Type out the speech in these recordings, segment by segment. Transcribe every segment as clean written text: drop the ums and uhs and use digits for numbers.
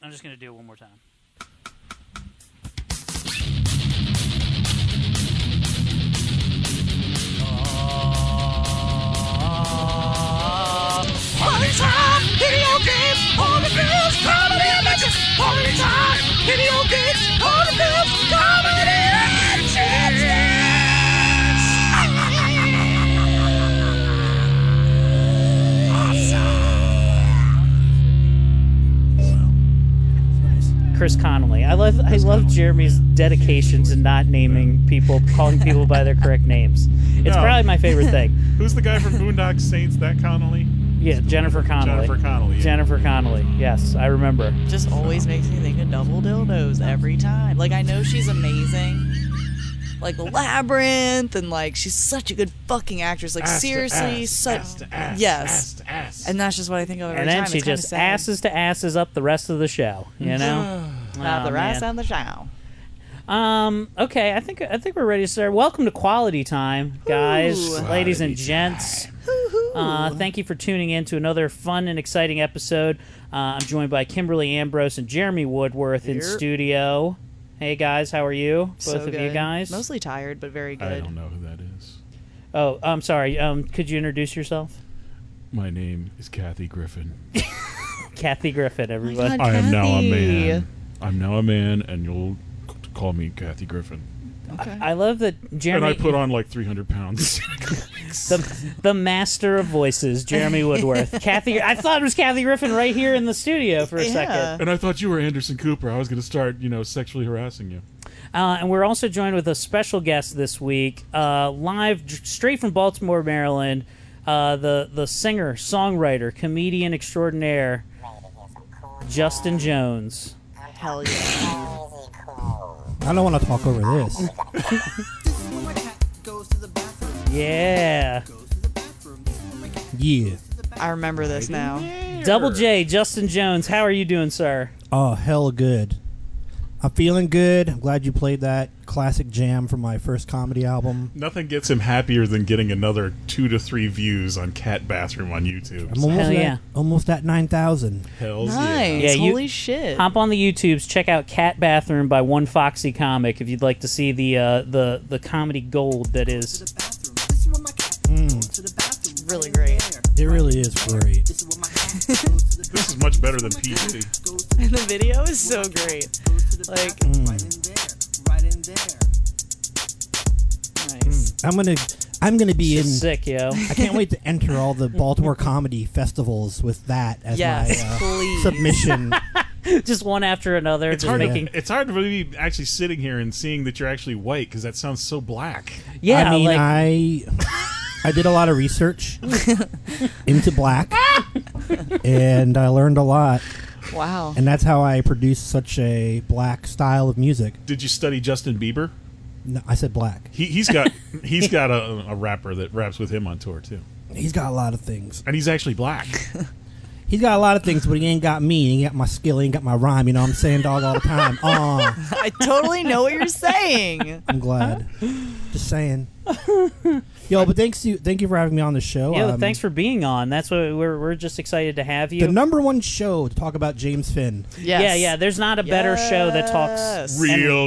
I'm just going to do it one more time. Party time, video games, all the bills, comedy and bitches. Party time, video games, all the bills, comedy and Awesome. Chris Connolly. I love Jeremy's dedication to not naming people, calling people by their correct names. It's probably my favorite thing. Who's the guy from Boondock Saints? That Connolly? Yeah, Jennifer Connelly. Jennifer Connelly. Yeah. Jennifer Connelly. Yes, I remember. Just always makes me think of Double Dildos every time. Like, I know she's amazing. Like, The Labyrinth, and, like, she's such a good fucking actress. Like, seriously, yes. And that's just what I think of every time. And then she just asses to asses up the rest of the show, you know? Not the rest of the show. Okay, I think we're ready to start. Welcome to Quality Time, guys, ladies and gents. Thank you for tuning in to another fun and exciting episode. I'm joined by Kimberly Ambrose and Jeremy Woodworth in studio. Hey guys, how are you? Both of you guys? Mostly tired, but very good. I don't know who that is. Oh, I'm sorry. Could you introduce yourself? My name is Kathy Griffin. Kathy Griffin, everybody. God, I am now a Kathy. man. I'm now a man, and you'll call me Kathy Griffin. Okay. I love that Jeremy... And I put on like 300 pounds. the master of voices, Jeremy Woodworth. Kathy, I thought it was Kathy Griffin right here in the studio for a second. And I thought you were Anderson Cooper. I was going to start, sexually harassing you. And we're also joined with a special guest this week, live straight from Baltimore, Maryland, the singer, songwriter, comedian extraordinaire, Justin Jones. Hell yeah. I don't want to talk over this. Yeah. Yeah. I remember this now. Double J, Justin Jones, how are you doing, sir? Oh, hell good. I'm feeling good. I'm glad you played that classic jam from my first comedy album. Nothing gets him happier than getting another 2 to 3 views on Cat Bathroom on YouTube. I'm almost Hell yeah. almost at 9,000. Hells Nice. Yeah, Holy shit. Hop on the YouTubes, check out Cat Bathroom by One Foxy Comic if you'd like to see the comedy gold that is. Really great. It really is great. This is much better than PG. And the video is so great. Like, nice. I'm gonna be in. Sick, yo. I can't wait to enter all the Baltimore comedy festivals with that as Yes, my please. submission. Just one after another. It's just hard, making. it's hard to be actually sitting here and seeing that you're actually white because that sounds so black. Yeah, I mean, like I did a lot of research into black, and I learned a lot. Wow. And that's how I produce such a black style of music. Did you study Justin Bieber? No, I said black. He's got a rapper that raps with him on tour too, He's got a lot of things. and he's actually black. He's got a lot of things, but he ain't got me. He ain't got my skill. He ain't got my rhyme. You know what I'm saying, dog, all the time. I totally know what you're saying. I'm glad. Just saying. Yo, but thank you for having me on the show. Yeah, thanks for being on. That's what we're just excited to have you. The number one show to talk about James Finn. Yes. Yeah. There's not a better show that talks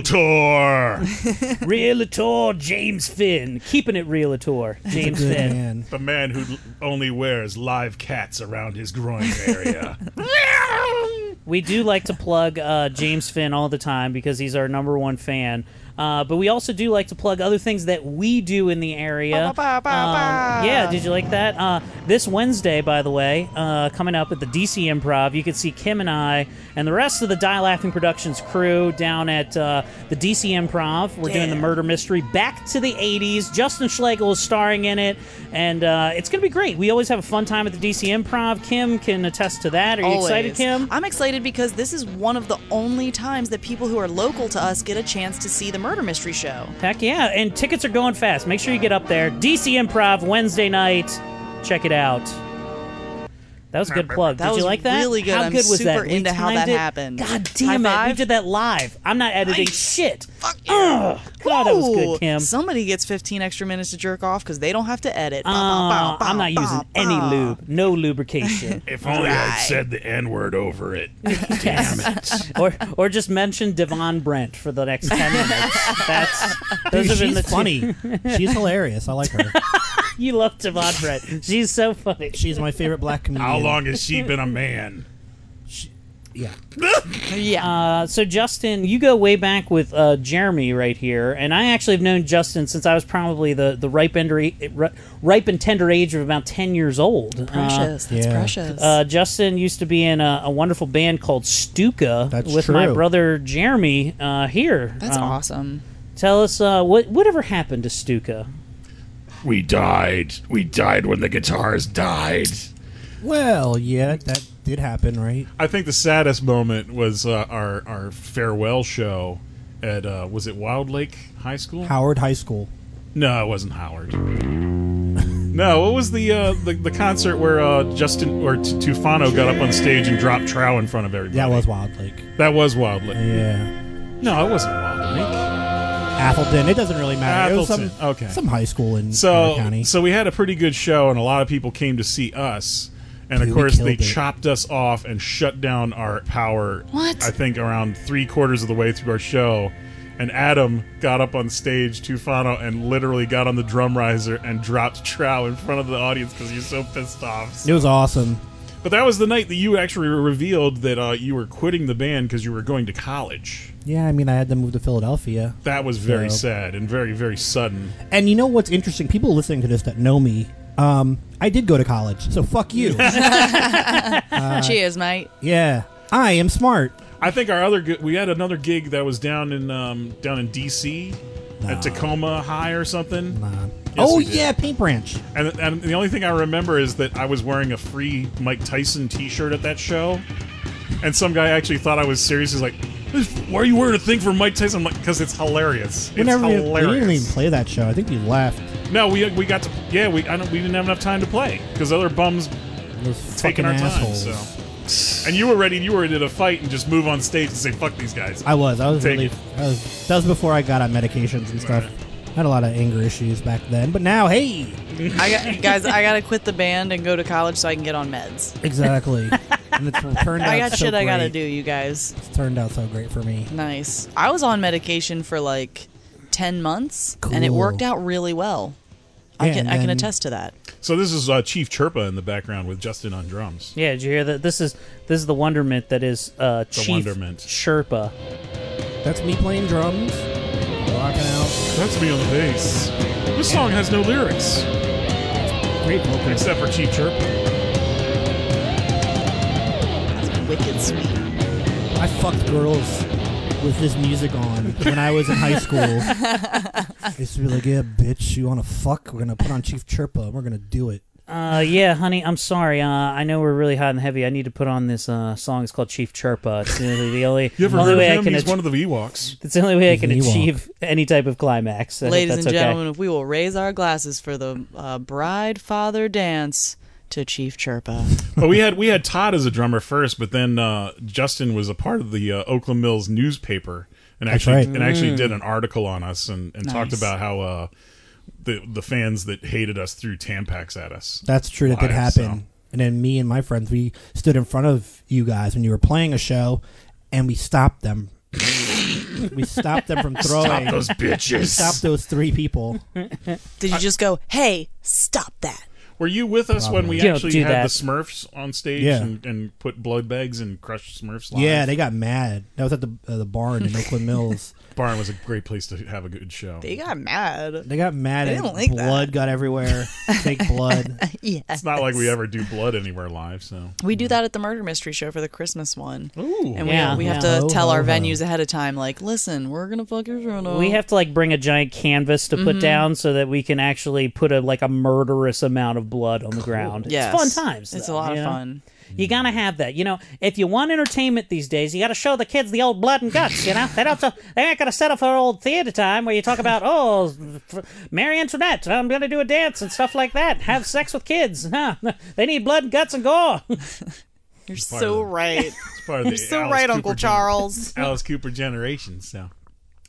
Realtor James Finn, keeping it Realtor James Good Finn. man. The man who only wears live cats around his groin area. We do like to plug James Finn all the time because he's our number one fan. But we also do like to plug other things that we do in the area. Yeah, did you like that? This Wednesday, by the way, coming up at the DC Improv, you can see Kim and I and the rest of the Die Laughing Productions crew down at the DC Improv. We're doing the murder mystery back to the 80s. Justin Schlegel is starring in it, and it's going to be great. We always have a fun time at the DC Improv. Kim can attest to that. Are you excited, Kim? I'm excited because this is one of the only times that people who are local to us get a chance to see the murder mystery show. Heck yeah, and tickets are going fast. Make sure you get up there. DC Improv, Wednesday night. Check it out. That was a good plug. Did you like that? Really good. How I'm good was super that? We into how timed that it. happened. God damn High it. We five? did that live. I'm not editing shit. Fuck you. God, that was Ooh, good, Kim. Somebody gets 15 extra minutes to jerk off because they don't have to edit. I'm not using any lube. No lubrication. If only I'd said the N-word over it. Damn it. or just mention Devon Brent for the next 10 minutes. Those have been She's the funny. She's hilarious. I like her. You love Devon Brent. She's so funny. She's my favorite black comedian. How long has she been a man? Yeah. Yeah. So Justin, you go way back with Jeremy right here, and I actually have known Justin since I was probably the ripe and tender age of about 10 years old. Precious. That's yeah. precious. Justin used to be in a wonderful band called Stuka That's with my true. brother Jeremy here. That's awesome. Tell us whatever happened to Stuka. We died. We died when the guitars died. Well, yeah, that did happen, right? I think the saddest moment was our farewell show at was it Wild Lake High School? Howard High School. No, it wasn't Howard. No, what was the concert where Justin or Tufano got up on stage and dropped trow in front of everybody? That was Wild Lake. That was Wild Lake. Yeah. No, it wasn't Wild Lake. Athelton. It doesn't really matter. It was Athelton, okay. some high school in Howard County. So we had a pretty good show, and a lot of people came to see us. And of Dude, we course, they killed it. chopped us off and shut down our power. What? I think around 3/4 of the way through our show. And Adam got up on stage, Tufano, and literally got on the drum riser and dropped trow in front of the audience because he was so pissed off. It was awesome. But that was the night that you actually revealed that you were quitting the band because you were going to college. Yeah, I mean, I had to move to Philadelphia. That was very So- sad and very, very sudden. And you know what's interesting? People listening to this that know me, I did go to college, so fuck you. Cheers, mate. Yeah, I am smart. I think we had another gig that was down in D.C. at Tacoma High or something. Yes, Oh we did. yeah, Paint Branch. And the only thing I remember is that I was wearing a free Mike Tyson T-shirt at that show, and some guy actually thought I was serious. He's like, "Why are you wearing a thing for Mike Tyson?" I'm like, "Because it's hilarious. It's We hilarious." didn't even play that show. I think you left. No, we got to. Yeah, we didn't have enough time to play because other bums Those taking fucking our time. assholes. So, and you were ready to fight and just move on stage and say, "Fuck these guys." I was Take really. it. That was before I got on medications and stuff. I had a lot of anger issues back then, but now, hey, I gotta quit the band and go to college so I can get on meds. exactly. And it's turned out I got so shit I gotta great. do, you guys. It's turned out so great for me. Nice. I was on medication for like 10 months, and it Cool. worked out really well. Yeah, I and can then- attest to that. So this is Chief Chirpa in the background with Justin on drums. Yeah, did you hear that? This is the wonderment that is Chief wonderment. Sherpa. That's me playing drums, rocking out. That's me on the bass. This song has no lyrics Great vocals. except for Chief Chirpa. That's wicked sweet. I fucked girls with this music on when I was in high school. I used to be like, yeah, bitch, you want to fuck? We're going to put on Chief Chirpa and we're going to do it. Yeah, honey, I'm sorry. I know we're really hot and heavy. I need to put on this song. It's called Chief Chirpa. It's the only, You ever only heard way of I him? can. He's one of the Ewoks. It's the only way I He's can an Ewok. achieve any type of climax. I hope Ladies that's and okay. gentlemen, if we will raise our glasses for the bride father dance to Chief Chirpa. But we had Todd as a drummer first, but then Justin was a part of the Oakland Mills newspaper and That's actually right. and actually did an article on us and talked Nice. about how the fans that hated us threw Tampax at us. That's true. That did Live, happen. so. And then me and my friends, we stood in front of you guys when you were playing a show, and we stopped them. We stopped them from throwing. Stop those bitches. Stop those three people. Did you just go, hey, stop that? Were you with us when we You don't actually do had that. the Smurfs on stage Yeah. and put blood bags and crushed Smurfs live? Yeah, they got mad. That was at the barn in Oakland Mills. Barn was a great place to have a good show. They got mad. They got mad They and didn't like blood that. got everywhere. Fake blood. Yes. It's not like we ever do blood anywhere live, so. We do that at the Murder Mystery Show for the Christmas one. Ooh. And Yeah. we have Yeah. to Ho, tell ho, our ho. venues ahead of time, like, listen, we're going to fuck your shit up. We have to like bring a giant canvas to Mm-hmm. put down so that we can actually put a murderous amount of blood on the ground. Yes. It's fun times. It's though, a lot you of know? fun. You gotta have that. You know, if you want entertainment these days, you gotta show the kids the old blood and guts. You know, they ain't gonna set up for old theater time where you talk about Mary Antoinette. I'm gonna do a dance and stuff like that. Have sex with kids. Huh? They need blood and guts and gore. You're part so of it. right. It's part of You're the so Alice right, Cooper Uncle Charles. Alice Cooper generation, so.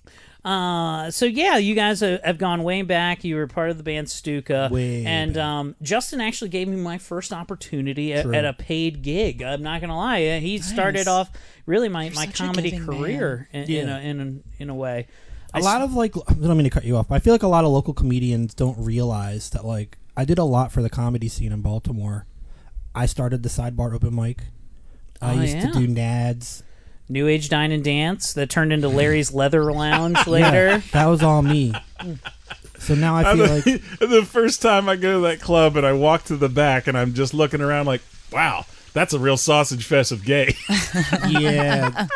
So yeah, you guys have gone way back. You were part of the band Stuka, Way and Justin actually gave me my first opportunity at a paid gig. I'm not gonna lie, he started off really my such a comedy giving career in a way. A lot of I don't mean to cut you off, but I feel like a lot of local comedians don't realize that I did a lot for the comedy scene in Baltimore. I started the Sidebar open mic. I used to do Nads. New Age Dine and Dance that turned into Larry's Leather Lounge later. Yeah, that was all me. So now I feel like the first time I go to that club and I walk to the back and I'm just looking around like, wow, that's a real sausage fest of gay. yeah.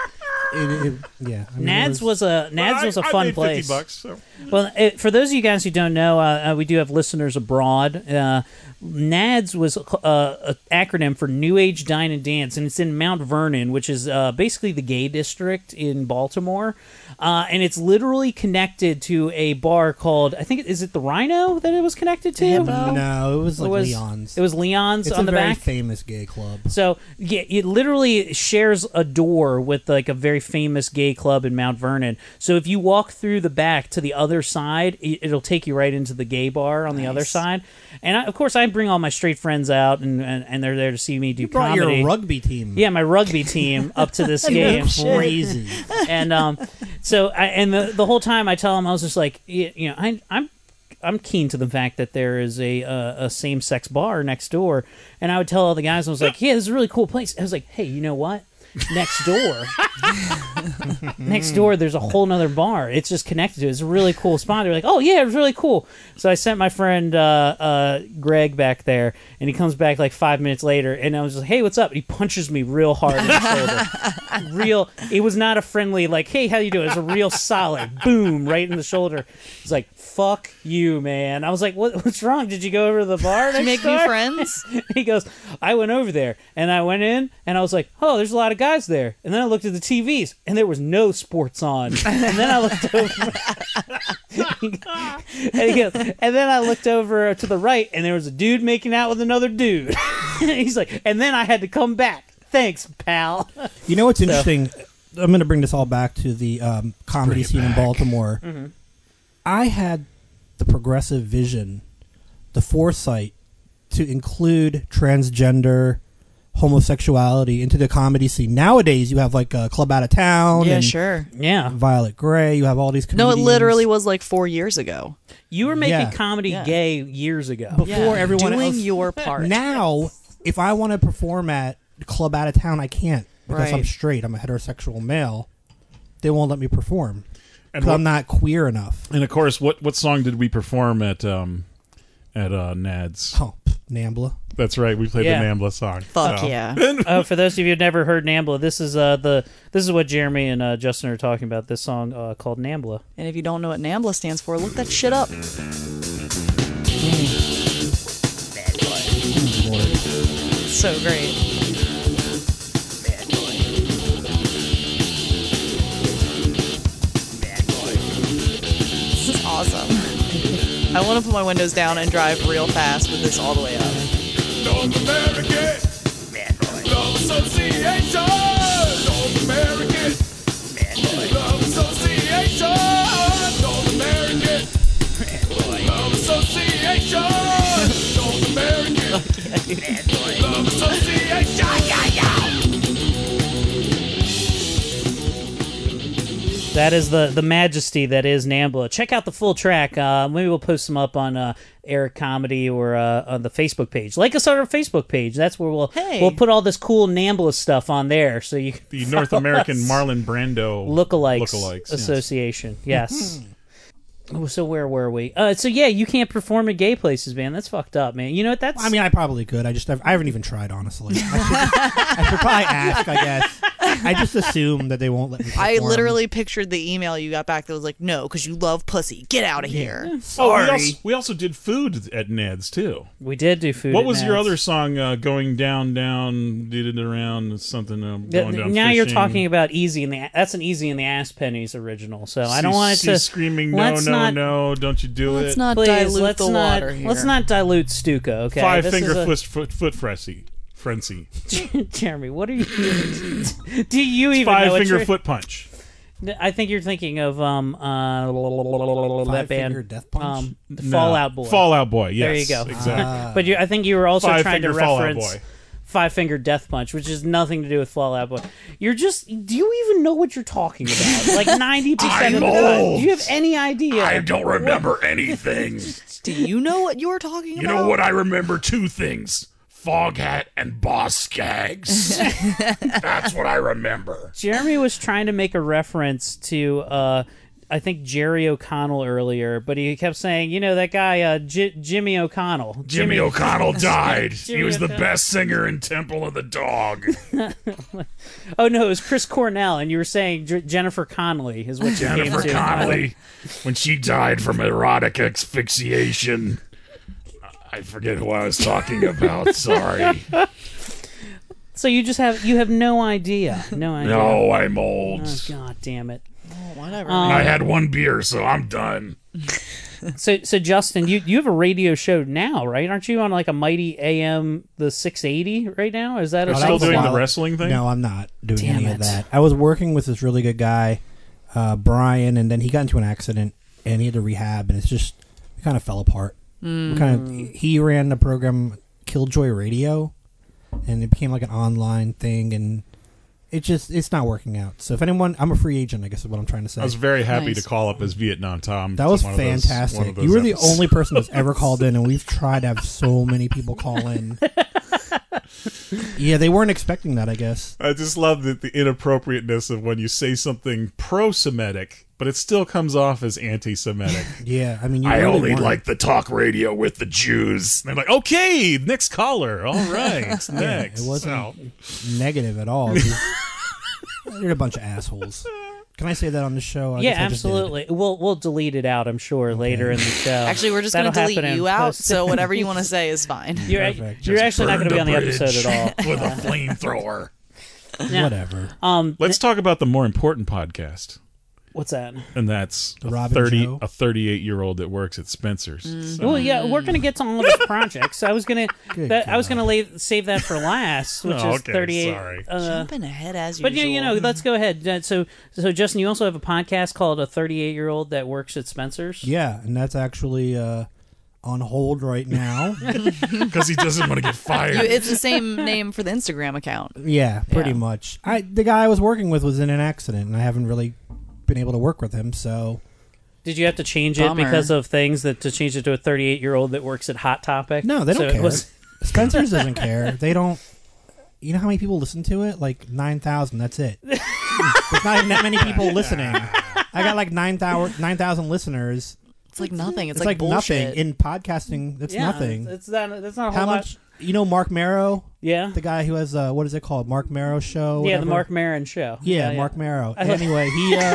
Nads was a fun I made place. $50, so. Well, for those of you guys who don't know, we do have listeners abroad. NADS was an acronym for New Age Dine and Dance, and it's in Mount Vernon, which is basically the gay district in Baltimore. And it's literally connected to a bar called, I think, is it the Rhino that it was connected to? No, it was Leon's. It was Leon's on the back. It's a very famous gay club. So, yeah, it literally shares a door with a very famous gay club in Mount Vernon. So if you walk through the back to the other side, it'll take you right into the gay bar on the other side. And of course, I bring all my straight friends out, and they're there to see me do comedy. Brought your rugby team. Yeah, my rugby team up to this game. Crazy. And the whole time I tell them, I was just like, I'm keen to the fact that there is a same-sex bar next door. And I would tell all the guys, I was like, yeah, this is a really cool place. I was like, hey, you know what? Next door, there's a whole nother bar. It's just connected to it. It's a really cool spot. They're like, oh, yeah, it's really cool. So I sent my friend Greg back there, and he comes back like 5 minutes later, and I was just like, hey, what's up? And he punches me real hard in the shoulder. It was not a friendly, like, hey, how you doing? It was a real solid boom right in the shoulder. He's like, fuck you, man. I was like, what's wrong? Did you go over to the bar next Make door? new friends? He goes, I went over there, and I went in, and I was like, oh, there's a lot of guys there. And then I looked at the TVs, and there was no sports on. And then I looked over, and then I looked over to the right, and there was a dude making out with another dude. He's like, and then I had to come back. Thanks, pal. You know what's interesting? I'm going to bring this all back to the comedy scene in Baltimore. Mm-hmm. I had the progressive vision, the foresight to include transgender homosexuality into the comedy scene. Nowadays, you have like a Club Out of Town. Yeah, and sure. Yeah. Violet Gray. You have all these comedians. No, it literally was like 4 years ago. You were making comedy gay years ago. Before everyone doing else. your part. Now, if I want to perform at Club Out of Town, I can't because I'm Right. straight. I'm a heterosexual male. They won't let me perform And because I'm not queer enough. And of course, what song did we perform at Nads? Oh, Nambla. That's right. We played the Nambla song. Fuck So. yeah. For those of you who've never heard Nambla, this is what Jeremy and Justin are talking about. This song called Nambla. And if you don't know what NAMBLA stands for, look that shit up. So great. This is awesome. I want to put my windows down and drive real fast with this all the way up. North American Love Association. North American Love Association. North American Love Association. North American Love Association. That is the majesty that is Nambla. Check out the full track. Maybe we'll post them up on Eric Comedy or on the Facebook page. Like us on our Facebook page. That's where we'll put all this cool Nambla stuff on there. So you can The North American Marlon Brando Lookalikes Association. Yes. So where were we? So yeah, you can't perform at gay places, man. That's fucked up, man. You know what? That's. I mean, I probably could. I haven't even tried, honestly. I should probably ask, I guess. I just assume that they won't let me perform. I literally pictured the email you got back that was like, no, because you love pussy. Get out of here. Oh, Sorry. we also did food at Ned's too. We did do food. What at was your Ned's. other song? Going down, did it around something. Going down. Now you're fishing. talking about Easy in the. That's an Easy in the Ass Pennies original. So I don't want it to. Screaming, let's not- no, don't you do Let's it? not Please, dilute let's the not. water here. Let's not dilute Stuka. Okay. Five This finger is foot frenzy. Jeremy, what are you? Do you even know Five what finger you're- foot punch. I think you're thinking of that Five band, Finger Death Punch? Fallout Boy. Fallout Boy. Yes, There you go. Exactly. But I think you were also Five trying to Finger Fallout reference Boy. Five Finger Death Punch, which has nothing to do with Fallout Boy. Do you even know what you're talking about? Like 90% of the time. Do you have any idea? I don't remember anything. Do you know what you're talking about? You know what? I remember two things. Foghat and Boss Skaggs. That's what I remember. Jeremy was trying to make a reference to, I think, Jerry O'Connell earlier, but he kept saying, that guy, Jimmy O'Connell. Jimmy O'Connell died. Jimmy He was the O'Connell. best singer in Temple of the Dog. Oh, no, it was Chris Cornell, and you were saying Jennifer Connelly is what you came Jennifer to. Connelly, when she died from erotic asphyxiation. I forget who I was talking about. Sorry. So you have no idea. No idea. No, I'm old. Oh, God damn it. Oh, whatever. I had one beer, so I'm done. So Justin, you have a radio show now, right? Aren't you on like a Mighty AM the 680 right now? Is that You're a still was a doing the while- wrestling thing? No, I'm not doing Damn any it. of that. I was working with this really good guy, Brian, and then he got into an accident and he had to rehab, and it kind of fell apart. He ran the program Killjoy Radio, and it became like an online thing, and it's not working out. So if anyone, I'm a free agent, I guess is what I'm trying to say. I was very happy Nice. to call up as Vietnam Tom. That was one of those- fantastic. one of those You were the episodes. only person that's ever called in, and we've tried to have so many people call in. Yeah, they weren't expecting that, I guess. I just love the inappropriateness of when you say something pro-Semitic, but it still comes off as anti-Semitic. Yeah, I mean, you I really only weren't. like the talk radio with the Jews. They're like, okay, next caller. All right, next. it wasn't So, negative at all. They're a bunch of assholes. Can I say that on the show? I Yeah, guess I just did. absolutely. We'll delete it out, I'm sure, later in the show. Actually, we're just going to That'll delete happen in you out, post. so whatever you want to say is fine. You're Perfect. you're actually not going to be on the Burned a episode at all. with a flamethrower. Yeah. Whatever. let's talk about the more important podcast, What's that? and that's The Robin Joe? a 38-year-old that works at Spencer's. So- Well, yeah, we're going to get to all of his projects. I was going Good to save that for last, which Oh, is okay, 38. sorry. Jumping ahead as But usual. let's go ahead. So Justin, you also have a podcast called A 38-Year-Old That Works at Spencer's. Yeah, and that's actually on hold right now. Because he doesn't want to get fired. It's the same name for the Instagram account. Yeah, pretty Yeah. much. The guy I was working with was in an accident, and I haven't really been able to work with him, so Did you have to change it Bummer. because of things to change it to a 38-year-old that works at Hot Topic? no, they don't So it care. was- Spencer's doesn't care. They don't. You know how many people listen to it? Like 9,000. That's it. There's not even that many people listening. I got like 9,000 listeners. It's like nothing. It's It's like bullshit. nothing in podcasting. That's yeah, nothing. That's not a whole How lot. much? You know, Mark Marrow, Yeah. the guy who has what is it called? Mark Marrow Show. Yeah, whatever? the Mark Maron show. Yeah, Mark Marrow. Anyway,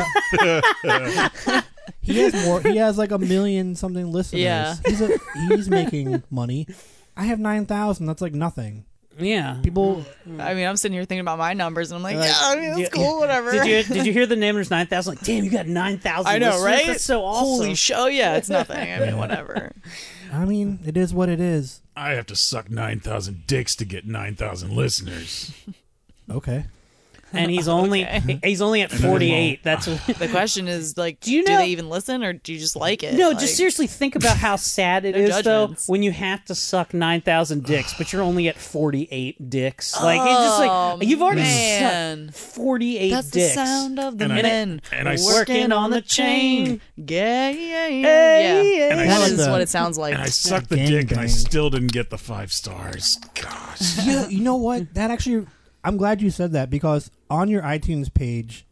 he has more. He has like 1 million something listeners. Yeah. He's making money. I have 9,000. That's like nothing. Yeah. People. I mean, I'm sitting here thinking about my numbers, and I'm like, Like, yeah, I mean, that's yeah. cool, whatever. Did you hear the numbers 9,000? Like, damn, you got 9,000 I know, listeners? right? That's so awesome. Holy show, yeah, it's nothing. I mean, whatever. I mean, it is what it is. I have to suck 9,000 dicks to get 9,000 listeners. Okay. And he's only he's only at 48. That's The question is, like, Do you do know- they even listen, or do you just like it? No, Like, just seriously think about how sad it No is though judgments. when you have to suck 9,000 dicks, but you're only at 48 dicks. Like it's just Oh, like you've already man. sucked 48 That's dicks. the sound of the And I- men and I- working on the chain. Yeah, yeah, yeah. Hey, yeah. And I That like is the- what it sounds like. And I sucked the Gang dick and I bang. still didn't get the 5 stars. Gosh. Yeah, you know what? That actually, I'm glad you said that because on your iTunes page,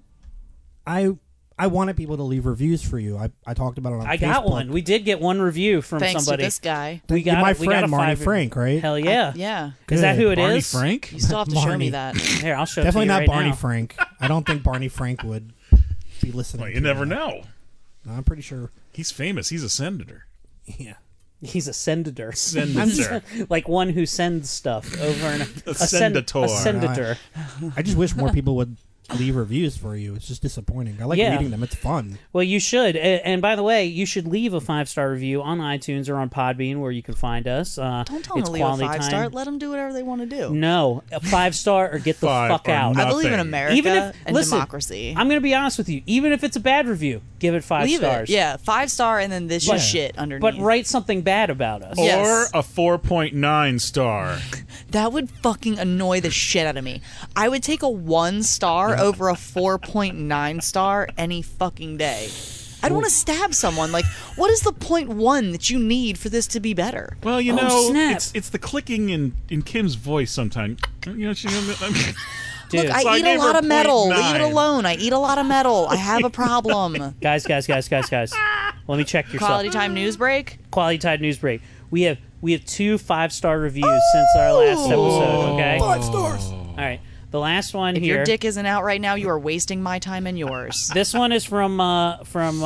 I wanted people to leave reviews for you. I talked about it on I Facebook. got one. We did get one review from Thanks somebody. to this guy. We got my we got friend a Marnie 5 Frank, right? Hell yeah. Yeah. Is that who it Barney is? Frank? You still have to show me Barney. that. Here, I'll show Definitely it to not you right Barney now. Frank. I don't think Barney Frank would be listening. Well, you to never that. know. I'm pretty sure. He's famous. He's a senator. Yeah. He's a senator. Senator. Like one who sends stuff over and A sendator. A senator. I just wish more people would leave reviews for you. It's just disappointing. I like Yeah. reading them. It's fun. Well, you should. And by the way, you should leave a 5-star review on iTunes or on Podbean, where you can find us. Don't tell them it's to leave a quality 5-star. time. Let them do whatever they want to do. No, a 5-star or get the 5 fuck or out. nothing. I believe in America Even if and listen, democracy. I'm going to be honest with you. Even if it's a bad review, give it 5 Leave stars. it. Yeah, 5-star and then this But- shit underneath. But write something bad about us. Yeah. Or Yes. a 4.9 star. That would fucking annoy the shit out of me. I would take a 1-star over a 4.9 star any fucking day. I don't want to stab someone. Like, what is the 0.1 that you need for this to be better? Well, you Oh, know, snap. it's the clicking in Kim's voice sometimes. You know, Dude. Look, I So I eat a gave her lot of metal. 0.9. Leave it alone. I eat a lot of metal. I have a problem. Guys. Let me check yourself. Quality time news break. Quality Tide News Break. We have 2 5-star reviews since our last episode. Okay. 5 stars. All right. The last one If here. your dick isn't out right now, you are wasting my time and yours. This one is from Marin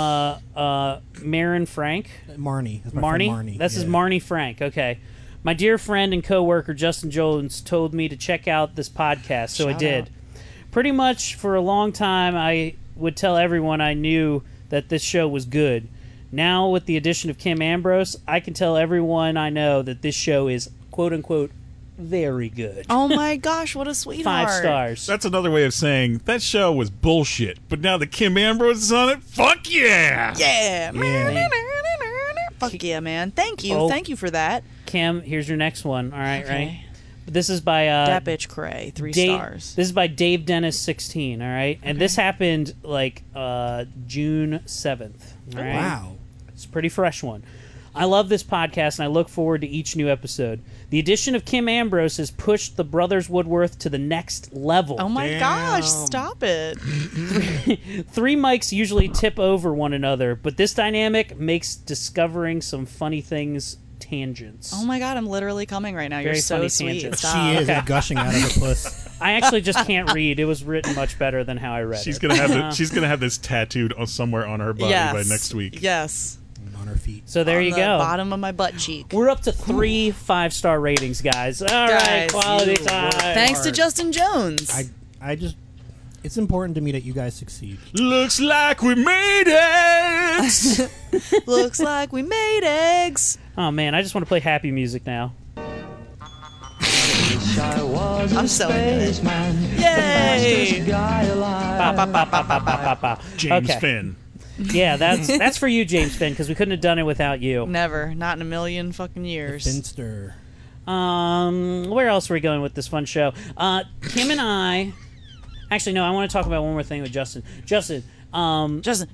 Frank. Marnie. That's my Marnie? friend Marnie. This is Yeah. Marnie Frank. Okay. My dear friend and coworker Justin Jones told me to check out this podcast, so I Shout did. out. Pretty much for a long time, I would tell everyone I knew that this show was good. Now, with the addition of Kim Ambrose, I can tell everyone I know that this show is "quote unquote" very good. Oh my gosh, what a sweetheart. 5 stars. That's another way of saying that show was bullshit. But now that Kim Ambrose is on it, fuck yeah! Yeah. Fuck yeah, man. Thank you. Oh. Thank you for that. Kim, here's your next one. All right, Okay. right. This is by That bitch cray. 3 Dave, stars. This is by Dave Dennis 16. All right, and this happened like June 7th. All right? Wow. It's a pretty fresh one. I love this podcast and I look forward to each new episode. The addition of Kim Ambrose has pushed the Brothers Woodworth to the next level. Oh my Damn. gosh, stop it. 3 mics usually tip over one another, but this dynamic makes discovering some funny things tangents. Oh my god, I'm literally coming right now. Very You're so funny sweet. tangent. Stop. She is gushing out of her puss. I actually just can't read. It was written much better than how I read She's it. gonna have she's gonna have this tattooed somewhere on her body Yes. by next week. Yes. On her feet. So there On you the go. bottom of my butt cheek. We're up to 3 5-star ratings, guys. All right, Guys, quality you time. work Thanks to Justin Jones. I just, it's important to me that you guys succeed. Looks like we made it. Looks like we made eggs. Oh man, I just want to play happy music now. I'm so into it. Yay! Ba, ba, ba, ba, ba, ba, ba, ba. James Okay. Finn. Yeah, that's for you, James Finn, because we couldn't have done it without you. Never. Not in a million fucking years. Finster. Where else are we going with this fun show? Kim and I. Actually, no. I want to talk about one more thing with Justin. Justin. Justin.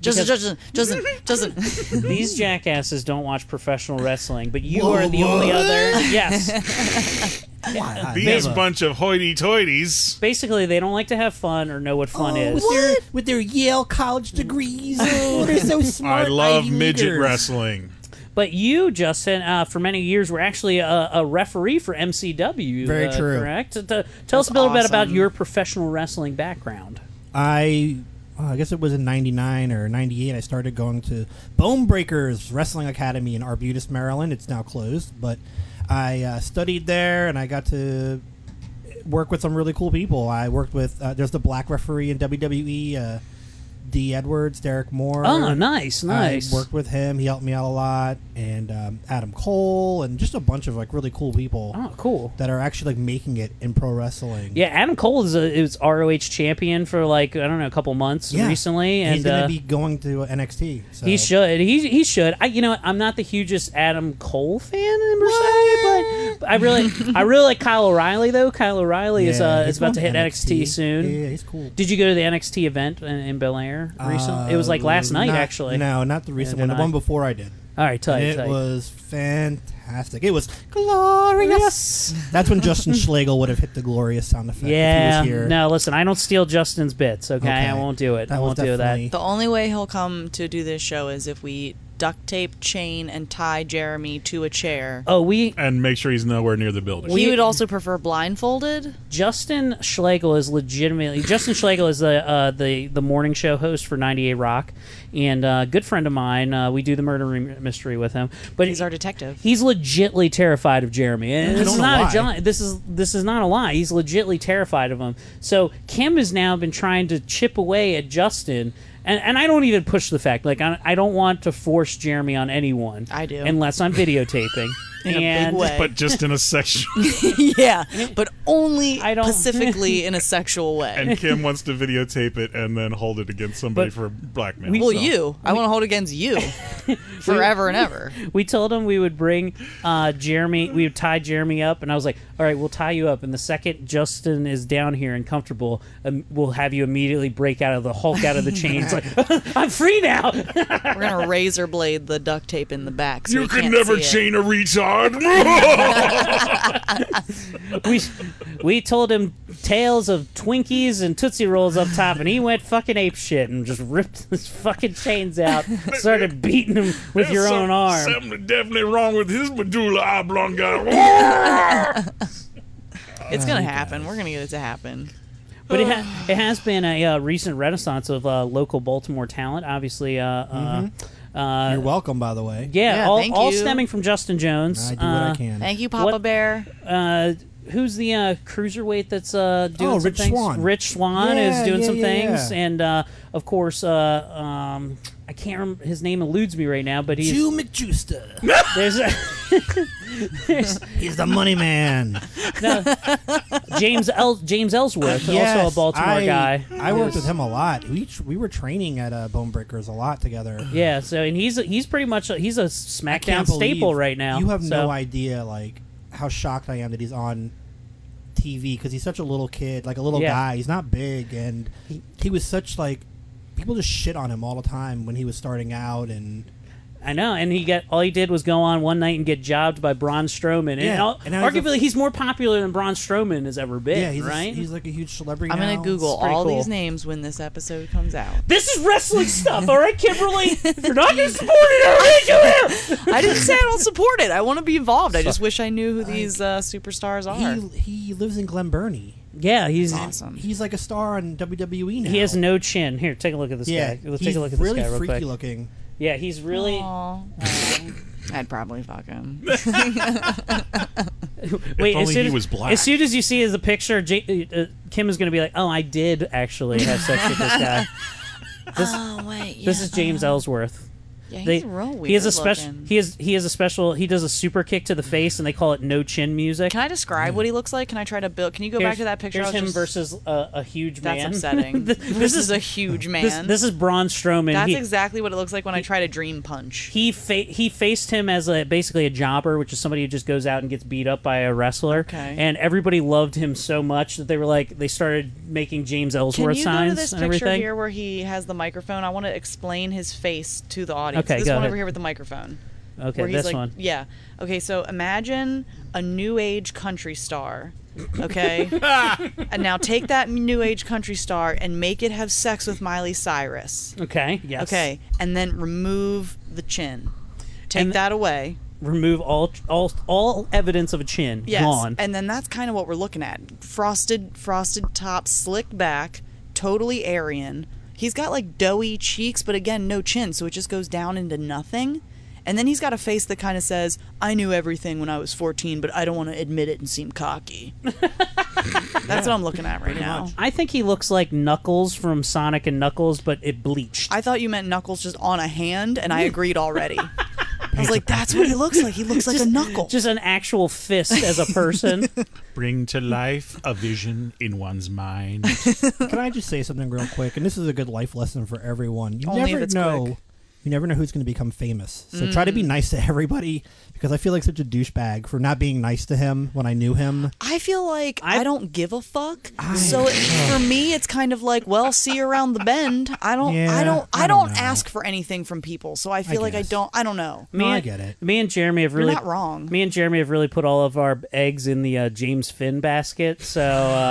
These jackasses don't watch professional wrestling, but you are the only other. Yes. Why? These Never. bunch of hoity-toities. Basically, they don't like to have fun or know what fun is. With their Yale college degrees. Oh, they're so smart. I love Ivy midget Leaguers. wrestling. But you, Justin, for many years were actually a referee for MCW. Very true. Correct? Tell us a little bit about awesome. your professional wrestling background. I guess it was in 99 or 98. I started going to Bone Breakers Wrestling Academy in Arbutus, Maryland. It's now closed, but I studied there and I got to work with some really cool people. I worked with, there's the black referee in WWE, D. Edwards, Derek Moore. Oh, nice. I worked with him. He helped me out a lot. And Adam Cole and just a bunch of like really cool people Oh, cool. that are actually like making it in pro wrestling. Yeah, Adam Cole is ROH champion for like, I don't know, a couple months recently. And he's going to be going to NXT. So. he should. He should. I'm not the hugest Adam Cole fan per se, but I really like Kyle O'Reilly though. Kyle O'Reilly is he's about to going hit NXT soon. Yeah, he's cool. Did you go to the NXT event in Bel Air recently? It was like last night, Not- actually. No, not the recent Yeah, one. The didn't I? one before I did. All right, tight. It was fantastic. It was glorious. That's when Justin Schlegel would have hit the glorious sound effect. Yeah. if he was here. No, listen, I don't steal Justin's bits. Okay, I won't do it. I That was won't do that. definitely- The only way he'll come to do this show is if we eat duct tape, chain, and tie Jeremy to a chair. Oh, and make sure he's nowhere near the building. He would also prefer blindfolded. Justin Schlegel is the morning show host for 98 Rock, and a good friend of mine. We do the murder mystery with him, but He's our detective. He's legitly terrified of Jeremy, and this don't is know not why. this is not a lie. He's legitly terrified of him. So Kim has now been trying to chip away at Justin. And I don't even push the fact. Like, I don't want to force Jeremy on anyone. I do. Unless I'm videotaping. In a and, big way. But just in a section. Yeah, but only I don't- specifically in a sexual way. And Kim wants to videotape it and then hold it against somebody But for blackmail. Well, so. I want to hold against you forever and ever. We told him we would bring Jeremy, we would tie Jeremy up, and I was like, all right, we'll tie you up, and the second Justin is down here and comfortable, we'll have you immediately break out of the Hulk out of the chains. Like, I'm free now. We're gonna razor blade the duct tape in the back. So You he can can't never see it. chain a retard. we told him tales of Twinkies and Tootsie Rolls up top, and he went fucking ape shit and just ripped his fucking chains out, started beating him with your own arm. Something definitely wrong with his medulla oblongata. It's gonna happen. We're gonna get it to happen. But it has been a recent renaissance of local Baltimore talent. Obviously, You're welcome, by the way. yeah, Yeah, thank all you. stemming from Justin Jones. I do what I can. Thank you, Papa What- Bear. Who's the cruiserweight that's doing some Rich things? Swann. Rich Swann Yeah, is doing yeah, some yeah, things, yeah. and of course, I can't remember his name eludes me right now, but he's Jew McJuster. there's He's the money man. James Ellsworth, also a Baltimore guy. I worked with him a lot. We were training at Bone Breakers a lot together. Yeah, so and he's pretty much he's a SmackDown Can't staple believe right now. You have so. no idea, like, how shocked I am that he's on TV because he's such a little kid, like a little Yeah. guy. He's not big, and he was such like people just shit on him all the time when he was starting out, and I know, and all he did was go on one night and get jobbed by Braun Strowman. Yeah, And and arguably, he's more popular than Braun Strowman has ever been, yeah, right? he's like a huge celebrity. I'm now. gonna Google pretty all cool. these names when this episode comes out. This is wrestling stuff, all right, Kimberly? If you're not going to support it, all right, come here! I didn't say I don't support it. I want to be involved. I just wish I knew who these superstars are. He lives in Glen Burnie. Yeah, he's Awesome. He's like a star on WWE now. he has no chin. Here, take a look at this Yeah, guy. Let's he's take a look at really this guy real freaky quick. looking. Yeah, he's really. Aw. I'd probably fuck him. Wait, only he was black. As soon as you see the picture, Kim is going to be like, "Oh, I did actually have sex with this guy." Oh wait, This is James Ellsworth. Yeah, he's They- real weird. he has a special. looking. He has a special. He does a super kick to the face, and they call it no chin music. Can I describe what he looks like? Can I try to build? Can you go back to that picture? Here's I was him just- versus a huge That's man. upsetting. this is a huge man. This is Braun Strowman. That's He- exactly what it looks like when I try to dream punch. He faced him as basically a jobber, which is somebody who just goes out and gets beat up by a wrestler. Okay. And everybody loved him so much that they started making James Can Ellsworth you go signs to this and picture everything. here where he has the microphone? I want to explain his face to the audience. Okay, this go one ahead. over here with the microphone. Okay, where he's this like, one. Yeah. Okay, so imagine a new age country star. Okay? And now take that new age country star and make it have sex with Miley Cyrus. Okay. Yes. Okay. And then remove the chin. Take And- that away. Remove all evidence of a chin. Yes. Gone. And then that's kind of what we're looking at. Frosted top, slicked back, totally Aryan. He's got like doughy cheeks, but again, no chin, so it just goes down into nothing. And then he's got a face that kind of says, I knew everything when I was 14, but I don't want to admit it and seem cocky. That's what I'm looking at right now. I think he looks like Knuckles from Sonic and Knuckles, but it bleached. I thought you meant Knuckles just on a hand, and I agreed already. I was like, that's what he looks like. He looks like a knuckle. Just an actual fist as a person. Bring to life a vision in one's mind. Can I just say something real quick? And this is a good life lesson for everyone. You Only if never it's know. quick. You never know who's going to become famous. So try to be nice to everybody, because I feel like such a douchebag for not being nice to him when I knew him. I feel like I don't give a fuck. I- So for me, it's kind of like, well, see you around the bend. I don't I don't know. ask for anything from people. So I feel like guess. I don't know. No, I get it. Me and Jeremy have really not wrong. Me and Jeremy have really put all of our eggs in the James Finn basket. So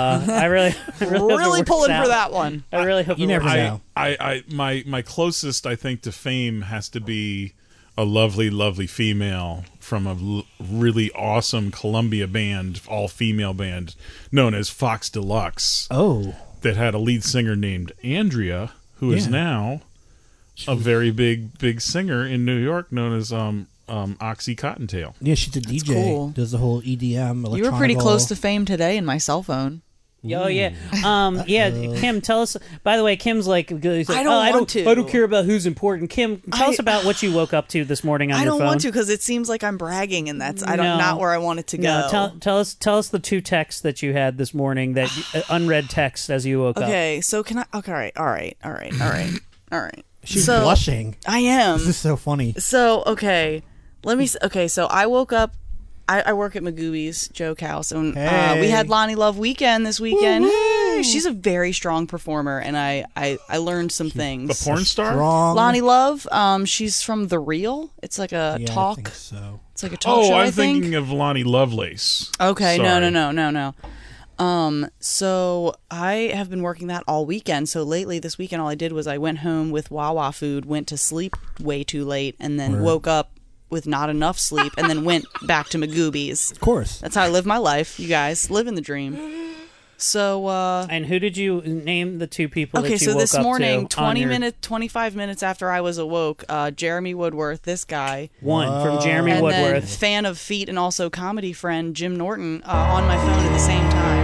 I really hope it Really works pulling out. for that one. I really hope You it never works know. out. My closest, I think, to fame has to be a lovely, lovely female from a really awesome Columbia band, all-female band, known as Fox Deluxe. Oh. That had a lead singer named Andrea, who is now a very big singer in New York, known as Oxy Cottontail. Yeah, she's a DJ. Cool. Does the whole EDM. You were pretty close to fame today in my cell phone. Oh yeah, Kim, tell us. By the way, Kim's like, he's like, I don't care about who's important. Kim, tell us about what you woke up to this morning on your phone. I don't want to because it seems like I'm bragging, and that's not where I want it to go. No, tell us the 2 texts that you had this morning, that unread text as you woke up. Okay, so can I? Okay, all right. She's blushing. I am. This is so funny. So okay, so I woke up. I work at Magooby's Joke House, and we had Lonnie Love weekend this weekend. Hey, she's a very strong performer, and I learned some things. The porn star? Lonnie Love, she's from The Real. It's like a talk. I think so. It's like a talk show, I'm thinking of Lonnie Lovelace. Okay, Sorry. no. So I have been working that all weekend. So lately, this weekend, all I did was I went home with Wawa food, went to sleep way too late, and then woke up with not enough sleep, and then went back to Magooby's. Of course. That's how I live my life, you guys. Living the dream. So, and who did you name the 2 people that you woke up to? Okay, so this morning, 25 minutes after I was awoke, Jeremy Woodworth, this guy. From Jeremy and Woodworth. Then fan of feet and also comedy friend Jim Norton on my phone at the same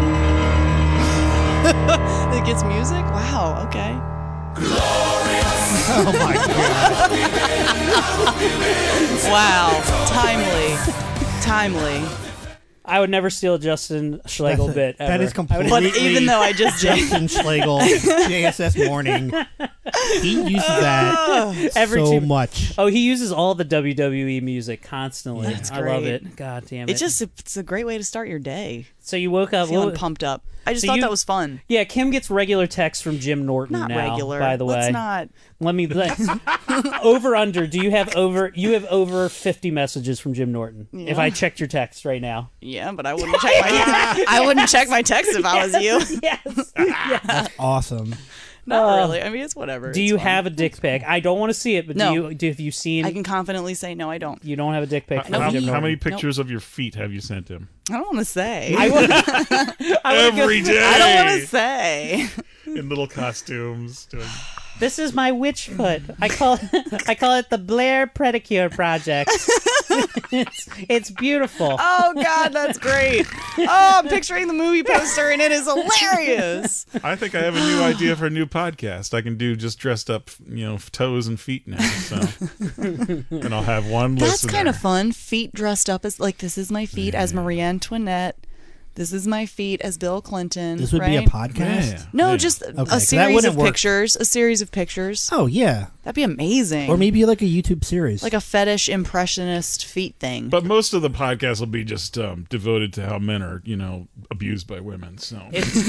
time. It gets music? Wow, okay. Oh my god. Wow. Timely. I would never steal a Justin Schlegel bit ever. That is completely. But even though I just did. Justin Schlegel, JSS Morning, he uses that so much. Oh, he uses all the WWE music constantly. That's I love great. it. God damn it. It's a great way to start your day. So you woke up Feeling pumped up. I just thought that was fun. Yeah, Kim gets regular texts from Jim Norton Not now. regular. By the way, Let's not. Let me over under. Do you have over? You have over 50 messages from Jim Norton. Yeah. If I checked your text right now. Yeah, but I wouldn't check my. I wouldn't check my text if I was you. Yes. That's awesome. Not really. I mean, it's whatever. Do you have a dick pic? I don't want to see it, but No. have you seen? I can confidently say no. I don't. You don't have a dick pic. How Jim Norton. many pictures of your feet have you sent him? I don't want to say. Every day. I don't want to say. In little costumes. This is my witch foot. I call it the Blair Pedicure Project. it's beautiful. Oh God, that's great. Oh, I'm picturing the movie poster, and it is hilarious. I think I have a new idea for a new podcast. I can do just dressed up, toes and feet now. So, and I'll have one That's listener. kind of fun. Feet dressed up as this is my feet as Marie Antoinette. This is my feet as Bill Clinton. This would right? be a podcast? Yeah. No, just a series of work. pictures. A series of pictures. Oh, yeah. That'd be amazing. Or maybe like a YouTube series. like a fetish impressionist feet thing. But most of the podcast will be just devoted to how men are, abused by women. So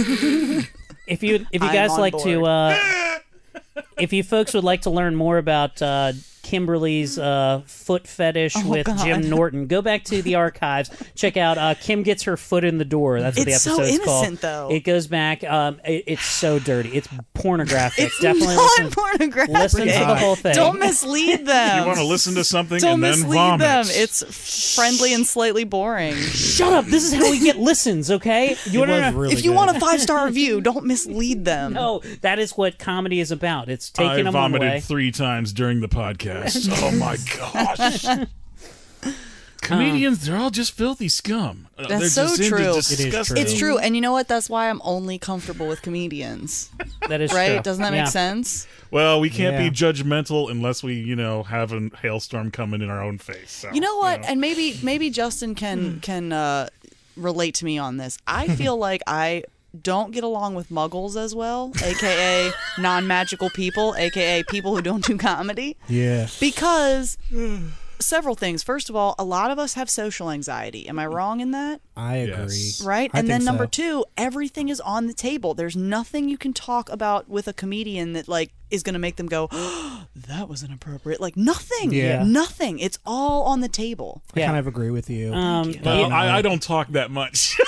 If you I'm guys on like board. to, if you folks would like to learn more about Kimberly's foot fetish with God. Jim Norton, go back to the archives. Check out Kim Gets Her Foot in the Door. That's what It's the so episode's called. innocent, though. It goes back. It's so dirty. It's pornographic. It's Definitely not pornographic. listen to the whole thing. Don't mislead them. you want to listen to something Don't and then mislead vomit. them. It's friendly and slightly boring. Shut up. This is how we get listens, okay? You it was really If you good. want a 5-star review, don't mislead them. No, that is what comedy is about. It's taking I them one vomited way. 3 times during the podcast. Oh my gosh. Comedians, they're all just filthy scum. That's they're so just into true. It is disgusting- true. It's true, and you know what? That's why I'm only comfortable with comedians. That is Right? true. Doesn't that Yeah. make sense? Well, we can't Yeah. be judgmental unless we, have a hailstorm coming in our own face. So, You know what? And maybe Justin can relate to me on this. I feel like I don't get along with muggles as well, aka non-magical people, aka people who don't do comedy, Yeah. because several things. First of all, a lot of us have social anxiety. Am I wrong in that? I agree. Yes. Right? I And then think number so. 2, everything is on the table. There's nothing you can talk about with a comedian that is going to make them go, oh, that was inappropriate. Like nothing. Yeah. Nothing. It's all on the table. I kind of agree with you. Well, I don't talk that much.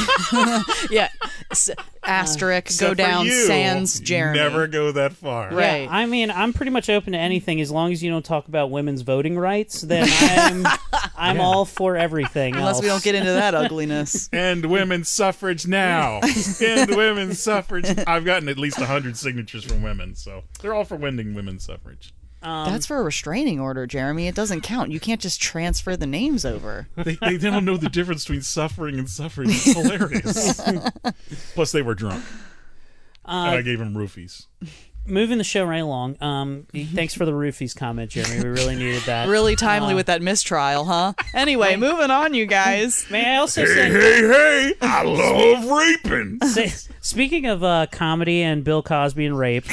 Yeah. Asterisk, go Except for down, you. sans Jeremy. Never go that far. Right. Yeah, I mean, I'm pretty much open to anything as long as you don't talk about women's voting rights. Then I'm all for everything. Unless we don't get into that ugliness. End women's suffrage now. End women's suffrage. I've gotten at least 100 signatures from women, so they're all for ending women's suffrage. That's for a restraining order, Jeremy. It doesn't count. You can't just transfer the names over. They don't know the difference between suffering and suffrage. It's hilarious. Plus, they were drunk. And I gave them roofies. Moving the show right along. Thanks for the roofies comment, Jeremy. We really needed that. Really timely with that mistrial, huh? Anyway, moving on, you guys. May I also say, Hey, I love raping. speaking of comedy and Bill Cosby and rape,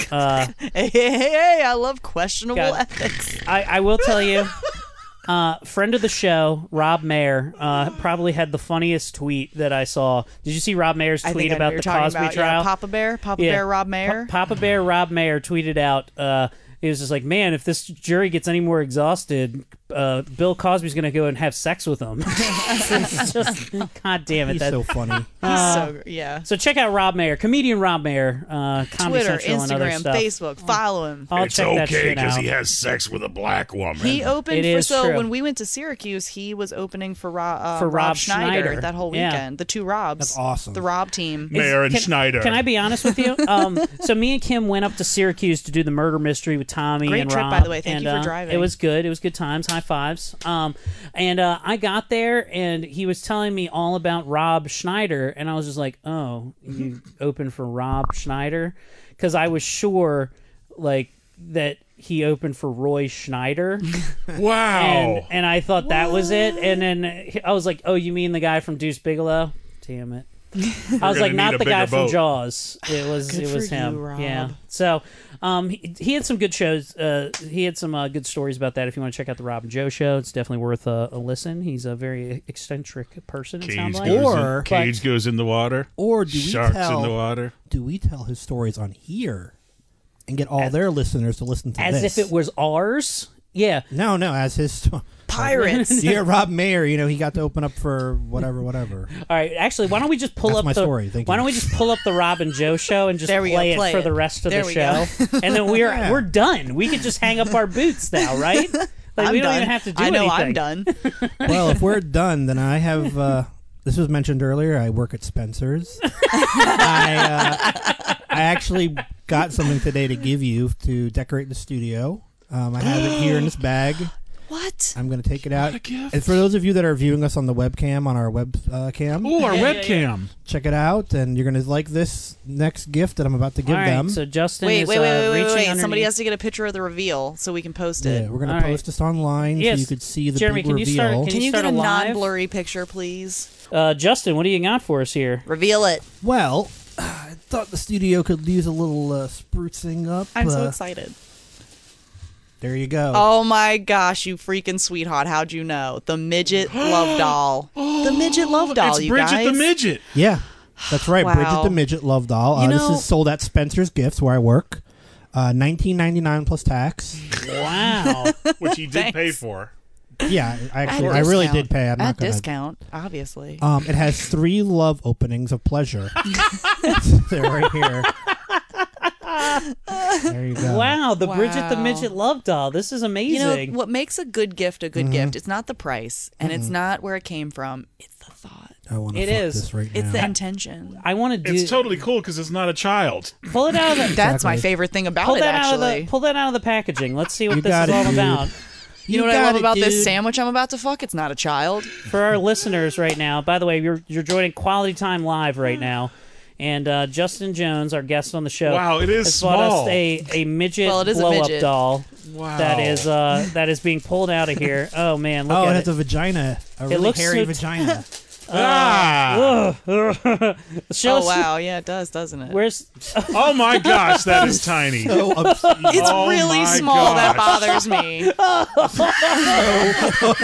Hey, I love questionable ethics. I will tell you, friend of the show, Rob Mayer, probably had the funniest tweet that I saw. Did you see Rob Mayer's tweet about the Cosby trial? Yeah, Papa Bear, Rob Mayer. Papa Bear Rob Mayer tweeted out, he was just like, man, if this jury gets any more exhausted, Bill Cosby's going to go and have sex with him. It's just, God damn it. He's so funny. So check out Rob Mayer, comedian Rob Mayer, Comedy Twitter, Central and other Instagram, stuff. Facebook, follow him. I'll It's check that okay shit because out. he has sex with a black woman. He opened It for, is so true. when we went to Syracuse, he was opening for For Rob Rob Schneider Schneider. that whole Yeah. weekend. The two Robs. That's awesome. The Rob team. Mayer and Can- Schneider. Can I be honest with you? So me and Kim went up to Syracuse to do the murder mystery with Tommy Great and trip, Rob. by the way. Thank and, you for driving. It was good. It was good times. High fives. And I got there, and he was telling me all about Rob Schneider, and I was just like, "Oh, you opened for Rob Schneider?" Because I was sure, like, that he opened for Roy Schneider. Wow. And I thought that was it. And then I was like, "Oh, you mean the guy from Deuce Bigalow?" Damn it. I was gonna like, need not a the guy bigger from boat. Jaws. It was Good it was for him. you, Rob. Yeah. So he had some good shows. He had some good stories about that. If you want to check out the Rob and Joe show, it's definitely worth a listen. He's a very eccentric person. It Cage, sounds goes like. Or- in, cage goes in the water. Or do we Sharks tell in the water. do we tell his stories on here and get all their listeners to listen to As this? if it was ours. Yeah. No, as his Pirates. Yeah, Rob Mayer, he got to open up for whatever. All right. Actually, why don't we just pull That's up my the story. Thank Why you. don't we just pull up the Rob and Joe show and just There we go, play it play for it. the rest of There the we show, go. and then we're done. We could just hang up our boots now, right? Like I'm we don't done. even have to do I know anything. I'm done. Well, if we're done, then I have. This was mentioned earlier. I work at Spencer's. I actually got something today to give you to decorate the studio. I have it here in this bag. What? I'm going to take it out. a gift. And for those of you that are viewing us on the webcam, on our webcam, Ooh, our Yeah, webcam. check it out, and you're going to like this next gift that I'm about to give All right, them. so Justin Wait, is wait. reaching Somebody underneath. has to get a picture of the reveal so we can post Yeah, it. we're going to All right. post this online Yes. so you could see the Jeremy, big can you start- reveal. can Can you start get a a live? non-blurry picture, please? Justin, what do you got for us here? Reveal it. Well, I thought the studio could use a little sprucing up. I'm so excited. There you go. Oh my gosh, you freaking sweetheart. How'd you know? The midget love doll. The midget love doll, It's you Bridget guys. the Midget. Yeah, that's right. Wow. Bridget the Midget Love Doll. You This know- is sold at Spencer's Gifts, where I work. $19.99 plus tax. Wow. Which he did Thanks. pay for. Yeah, actually, At I really discount. did pay. I'm not At gonna. discount, obviously. It has 3 love openings of pleasure. They're right here. There you go. Wow, the Bridget the Wow. Midget Love Doll. This is You amazing. know, what makes a good gift a good gift? It's not the price, and it's not where it came from. It's the thought. I want to It fuck is. this right It's now. the intention. I want to do. It's totally cool because it's not a child. Pull it out of the. That's my Exactly. favorite thing about Pull it, that out of actually. the. Pull that out of the packaging. Let's see what You this got is it, all dude. about. You know what I got love it, about this dude. sandwich I'm about to fuck? It's not a child. For our listeners right now, by the way, you're joining Quality Time Live right now, and Justin Jones, our guest on the show, Wow, it is has bought small. us a midget Well, it is a blow up midget. doll Wow. that is being pulled out of here. Oh man, look Oh, it at has it. a vagina. A really looks hairy so vagina. Ah! Show Oh us- wow, yeah, it does, doesn't it? Where's Oh my gosh, that is tiny. So obscene. It's Oh really my small. That gosh. bothers me.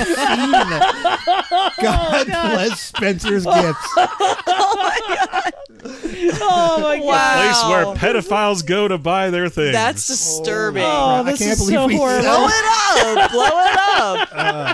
God bless Spencer's Gifts. Oh my god! Place where pedophiles go to buy their things. That's disturbing. Oh, this can't is believe so we horrible. Blow it up! Blow it up!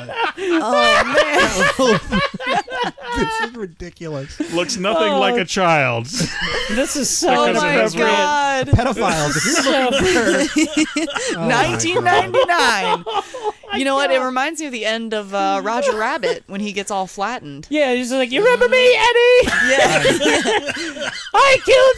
Oh man! This is ridiculous. Looks nothing like a child. This is so Oh Because it my has real- god! Pedophiles. If you're So, 1999. You know what? It reminds me of the end of Roger Rabbit when he gets all flattened. yeah, he's like, you remember me, Eddie? Yeah. I killed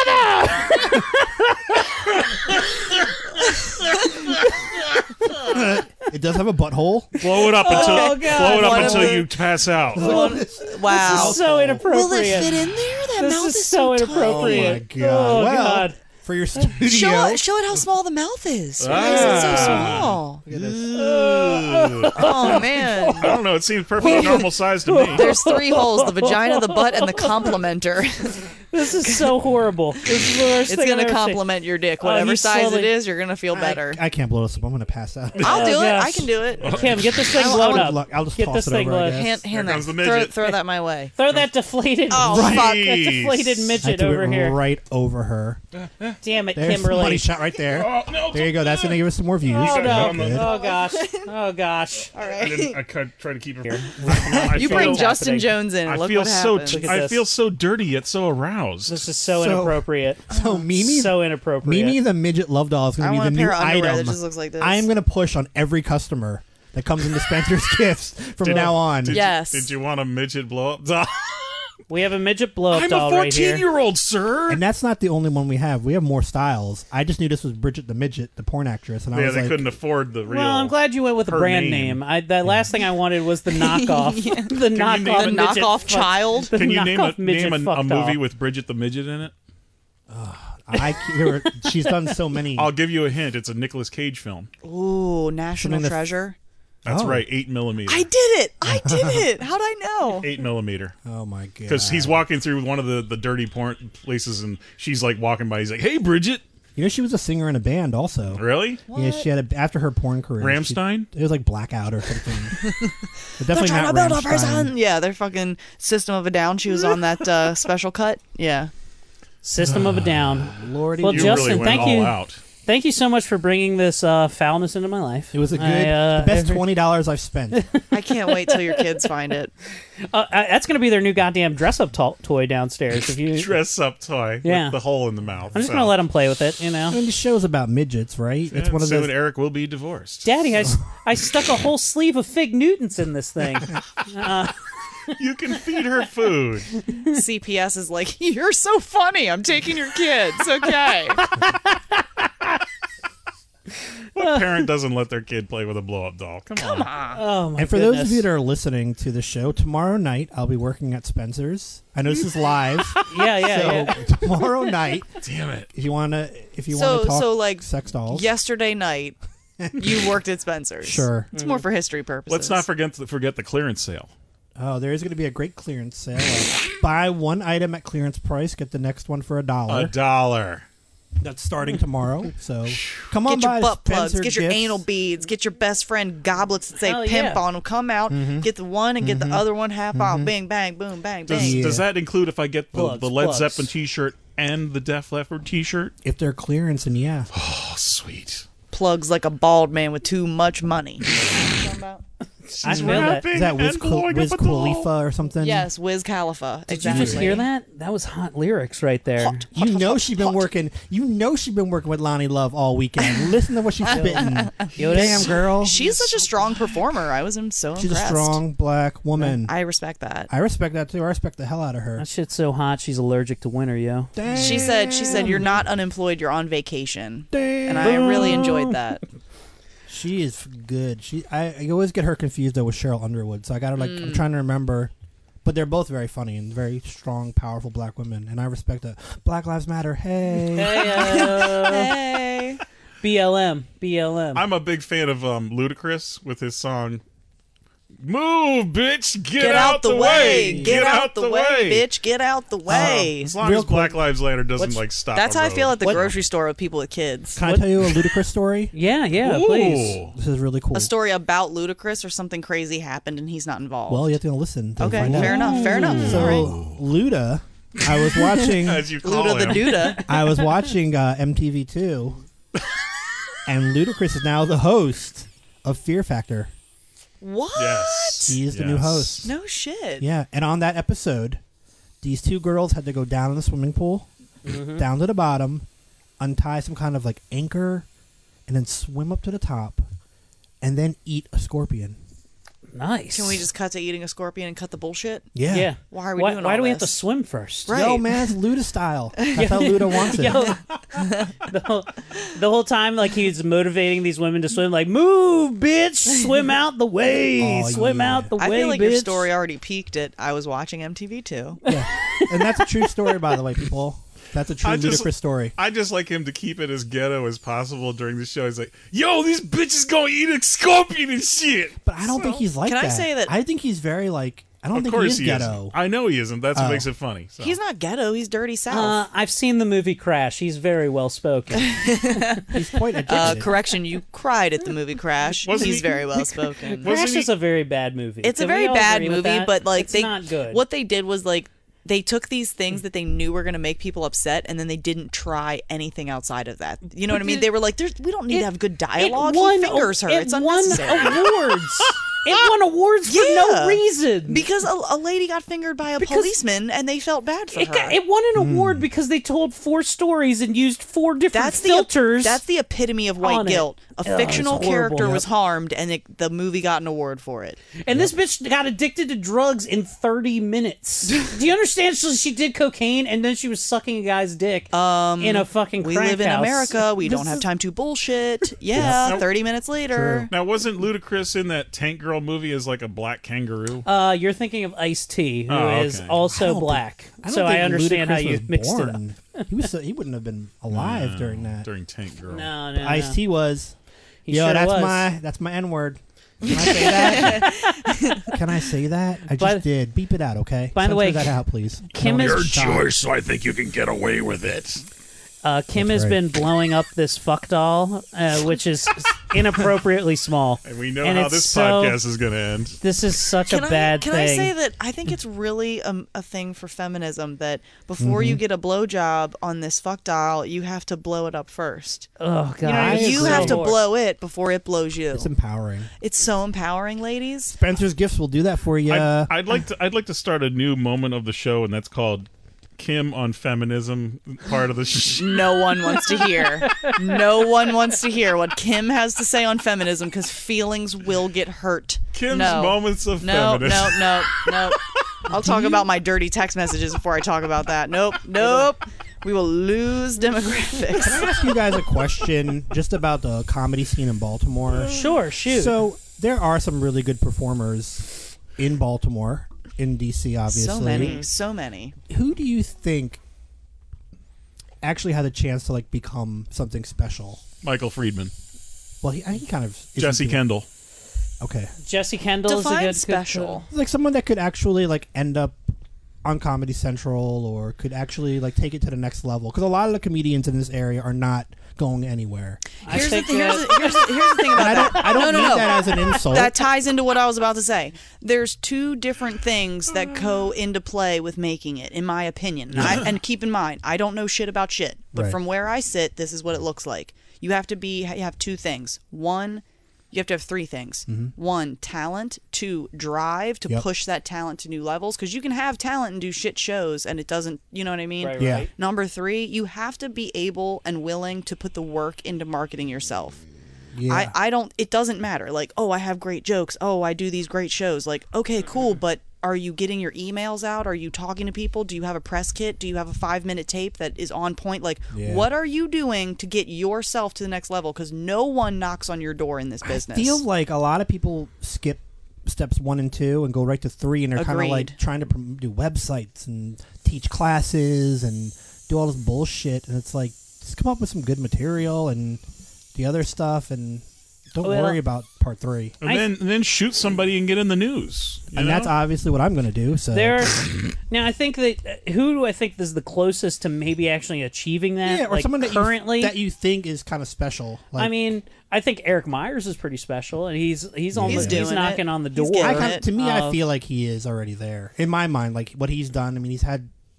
your brother. it does have a butthole. Blow it up until Oh, God. blow it up One of until the- you pass out. Wow. So inappropriate. Will it fit in there? That This mouth is is so tight. inappropriate. Oh my god. Oh, well, God. for your studio. Show it how small the mouth is. Why is it so small? Look at this. Oh man. I don't know. It seems perfectly normal size to me. There's 3 holes: the vagina, the butt, and the complementer. This is so horrible. This is the worst It's thing gonna I've ever seen. complement your dick, Oh, whatever he's size slowly- it is. You're gonna feel better. I can't blow this up. I'm gonna pass out. I'll do it. gosh. I can do it. Kim, get this thing I'll- blown I'll- up. I'll just Get toss this it thing over, I blown. guess. Hand comes that. the midget. Throw that my way. Throw that deflated, Oh Right. fuck! that deflated I midget threw over it here. right over her. Damn it, There's the money Kimberly. shot right there. Oh, no, There you go. That's gonna give us some more views. Oh no! Good. Oh gosh! Oh gosh! All I right. try to keep it Here. You feel- bring what's Justin happening. Jones in. I And look feel what so happens. Look at I this. feel so dirty yet so aroused. This is so So- inappropriate. So Mimi, So inappropriate. Mimi the midget love doll is I gonna be want the a new pair of underwear item. that just looks like this. I am gonna push on every customer that comes into Spencer's Gifts from now on. Yes. Did you want a midget blow up doll? We have a midget blow up I'm doll a right here. 14-year-old, sir. And that's not the only one we have. We have more styles. I just knew this was Bridget the Midget, the porn actress, and I Yeah, was they like, couldn't afford the real. Well, I'm glad you went with the her brand name. name. The last thing I wanted was the knockoff. The name knockoff. it? the midget knockoff fuck- child. the Can you name knockoff midget a fuck movie doll. with Bridget the midget in it? she's done so many. I'll give you a hint. It's a Nicolas Cage film. Ooh, National Something that- Treasure. That's Oh. right, 8mm. I did it. I did it. How'd I know? 8mm. Oh my god! Because he's walking through one of the dirty porn places, and she's like walking by. He's like, "Hey, Bridget." You know, she was a singer in a band also. Really? Yeah, she had after her porn career. Rammstein? It was like Blackout or something. But They're definitely trying to not build a person. Rammstein. Yeah, they're fucking System of a Down. She was on that special cut. Yeah. System of a Down. Lordy, Well, You Justin, really went thank all you. out. Thank you so much for bringing this foulness into my life. it was a good, I, the best every- $20 I've spent. I can't wait till your kids find it. That's going to be their new goddamn dress-up toy downstairs. If you, Dress up toy Yeah. with the hole in the mouth. I'm just going to let them play with it. You know, I mean, the show's about midgets, right? It's one of soon those. Eric will be divorced. Daddy, I stuck a whole sleeve of Fig Newtons in this thing. You can feed her food. CPS is like, you're so funny. I'm taking your kids. Okay. What parent doesn't let their kid play with a blow-up doll? Come on. Oh my And for goodness. those of you that are listening to the show, tomorrow night I'll be working at Spencer's. I know this is live, yeah. so tomorrow night, Damn it. if you want to So- talk so, like, sex dolls, Yesterday night, you worked at Spencer's. sure. It's more for history purposes. Let's not forget the clearance sale. Oh, there is going to be a great clearance sale. Buy one item at clearance price, get the next one for $1. $1. That's starting tomorrow. So come on Get your by butt plugs, Spencer get your Gifts. anal beads, get your best friend goblets that say Hell pimp yeah. on them. Come out, get the one and get the other one half off. Bang, bang, boom, bang, Does, bang. Yeah. does that include if I get the Plugs, Led plugs. Zeppelin t-shirt and the Def Leppard t-shirt? If they're clearance, and yeah, Oh, sweet. Plugs like a bald man with too much money. I feel that. is that Wiz, Wiz Khalifa or something? Yes, Wiz Khalifa. Did Exactly. you just hear that? That was hot lyrics right there. You know she's been working. You know she's been working with Lonnie Love all weekend. Listen to what she's spitting. Yo, Damn girl, She's such a strong performer. I was so she's impressed. a strong black woman. I respect that. I respect that too. I respect the hell out of her. That shit's so hot, she's allergic to winter, yo. Damn. She said, you're not unemployed, you're on vacation. And I really enjoyed that. She is good. I always get her confused though with Cheryl Underwood. So I gotta I'm trying to remember. But they're both very funny and very strong, powerful black women, and I respect that. Black Lives Matter. Hey. Hey. BLM. I'm a big fan of Ludacris with his song "Move, bitch, get out the way. get out the way, bitch. Get out the way. As long Real as Black quick. Lives Matter doesn't stop. That's a how I road. feel at the What? grocery store with people with kids. Can I tell you a ludicrous story? Yeah, Ooh. please. This is really cool. A story about Ludacris or something crazy happened and he's not involved. Well, you have to listen. To okay, find out. fair enough. Fair enough. So All right. Luda I was watching as you call Luda the him. Duda. I was watching MTV2, and Ludacris is now the host of Fear Factor. What? Yes. He is the new host. No shit. Yeah, and on that episode, these two girls had to go down in the swimming pool, down to the bottom, untie some kind of like anchor, and then swim up to the top, and then eat a scorpion. Nice. Can we just cut to eating a scorpion and cut the bullshit? Yeah. Yeah. Why are we doing Why all do we have to this? swim first? Right. Yo, man, it's Luda style. That's how Luda wants it. Yo, the whole time, like he's motivating these women to swim, like move, bitch, swim out the way, Oh, swim yeah. out the I way, feel like bitch. your story already peaked it. I was watching MTV too. Yeah. And that's a true story, by the way, people. That's a true I just- Ludacris story. I just like him to keep it as ghetto as possible during the show. He's like, "Yo, these bitches gonna eat a scorpion and shit." But I don't think he's like Can that. I say that- I think he's very like. I don't Of think course he is he ghetto. isn't. I know he isn't. That's what Oh. makes it funny. So. He's not ghetto. He's dirty south. I've seen the movie Crash. He's very well spoken. He's quite addicted. Correction, you cried at the movie Crash. Wasn't He's he- very well spoken. Crash he- is a very bad movie. It's a Can we very all bad agree with movie, that? but like it's they not good. what they did was like they took these things that they knew were going to make people upset, and then they didn't try anything outside of that. You know what I mean? They were like, "We don't need to have good dialogue." He fingers her. It's unnecessary. awards. It won awards for no Yeah. reason. Because a lady got fingered by a policeman, and they felt bad for her. It won an award because they told 4 stories and used 4 different That's filters. That's the epitome of white on it. guilt. A Oh, fictional it's horrible. character Yep. was harmed, and the movie got an award for it. And this bitch got addicted to drugs in 30 minutes. Do you understand? She did cocaine and then she was sucking a guy's dick in a fucking We crack live in house. America. We This don't have is- time to bullshit. Yeah, Nope. 30 minutes later. Now, wasn't Ludacris in that Tank Girl movie as like a black kangaroo? You're thinking of Ice-T, who Oh, is okay. I also don't black. I don't So I think understand how Ludacris you was mixed it up. born. He wouldn't have been alive during that. During Tank Girl. No, no, Ice T was. He Yo, sure that's was. my N word. Can I say that? Can I say that? I By- just did. Beep it out, okay? by the Censor way, that out, please. Kim I don't is- Your want to die. choice, so I think you can get away with it. Kim That's has right. been blowing up this fuck doll, which is inappropriately small. And we know And how it's this so- podcast is going to end. This is such a Can bad I thing. say that I think it's really a thing for feminism that before you get a blowjob on this fuck doll, you have to blow it up first. Oh god, You know, I you agree. have to blow it before it blows you. It's empowering. It's so empowering, ladies. Spencer's Gifts will do that for you. I'd like to start a new moment of the show, and that's called Kim on feminism part of the show. No one wants to hear. No one wants to hear what Kim has to say on feminism because feelings will get hurt. Kim's no. moments of No, feminism. no. I'll talk about my dirty text messages before I talk about that. Nope. We will lose demographics. Can I ask you guys a question just about the comedy scene in Baltimore? Sure, shoot. So there are some really good performers in Baltimore, in DC, obviously. So many. Who do you think actually had a chance to like become something special? Michael Friedman, Well, he kind of isn't Jesse doing- Kendall. Okay, Jesse Kendall is a Define good special. like someone that could actually like end up on Comedy Central or could actually like take it to the next level. Because a lot of the comedians in this area are not going anywhere. Here's the think thing. that- Here's the thing about And that. I don't no, mean no. that as an insult. That ties into what I was about to say. There's 2 different things that go into play with making it, in my opinion. And keep in mind, I don't know shit about shit, but Right. from where I sit, this is what it looks like. You have 2 things. One, you have to have 3 things. 1, talent. 2, drive to Yep. push that talent to new levels. Because you can have talent and do shit shows, and it doesn't. You know what I mean? Right, Yeah. right. Number 3, you have to be able and willing to put the work into marketing yourself. Yeah. I don't, it doesn't matter. Like, oh, I have great jokes. Oh, I do these great shows. Like, okay, cool. But are you getting your emails out? Are you talking to people? Do you have a press kit? Do you have a 5-minute tape that is on point? Like, Yeah. what are you doing to get yourself to the next level? Because no one knocks on your door in this business. I feel like a lot of people skip steps 1 and 2 and go right to 3, and they're kind of Agreed. like trying to do websites and teach classes and do all this bullshit. And it's like, just come up with some good material and the other stuff, and don't Well, worry about part 3. And then shoot somebody and get in the news. you And know? that's obviously what I'm going to do. So Now I think that who do I think is the closest to maybe actually achieving that? yeah, or like, someone that currently. you think is kind of special. Like, I mean, I think Eric Myers is pretty special, and he's almost doing he's it. knocking on the He's door. getting to me, I of- feel like he is already there in my mind. Like what he's done. I mean, he's had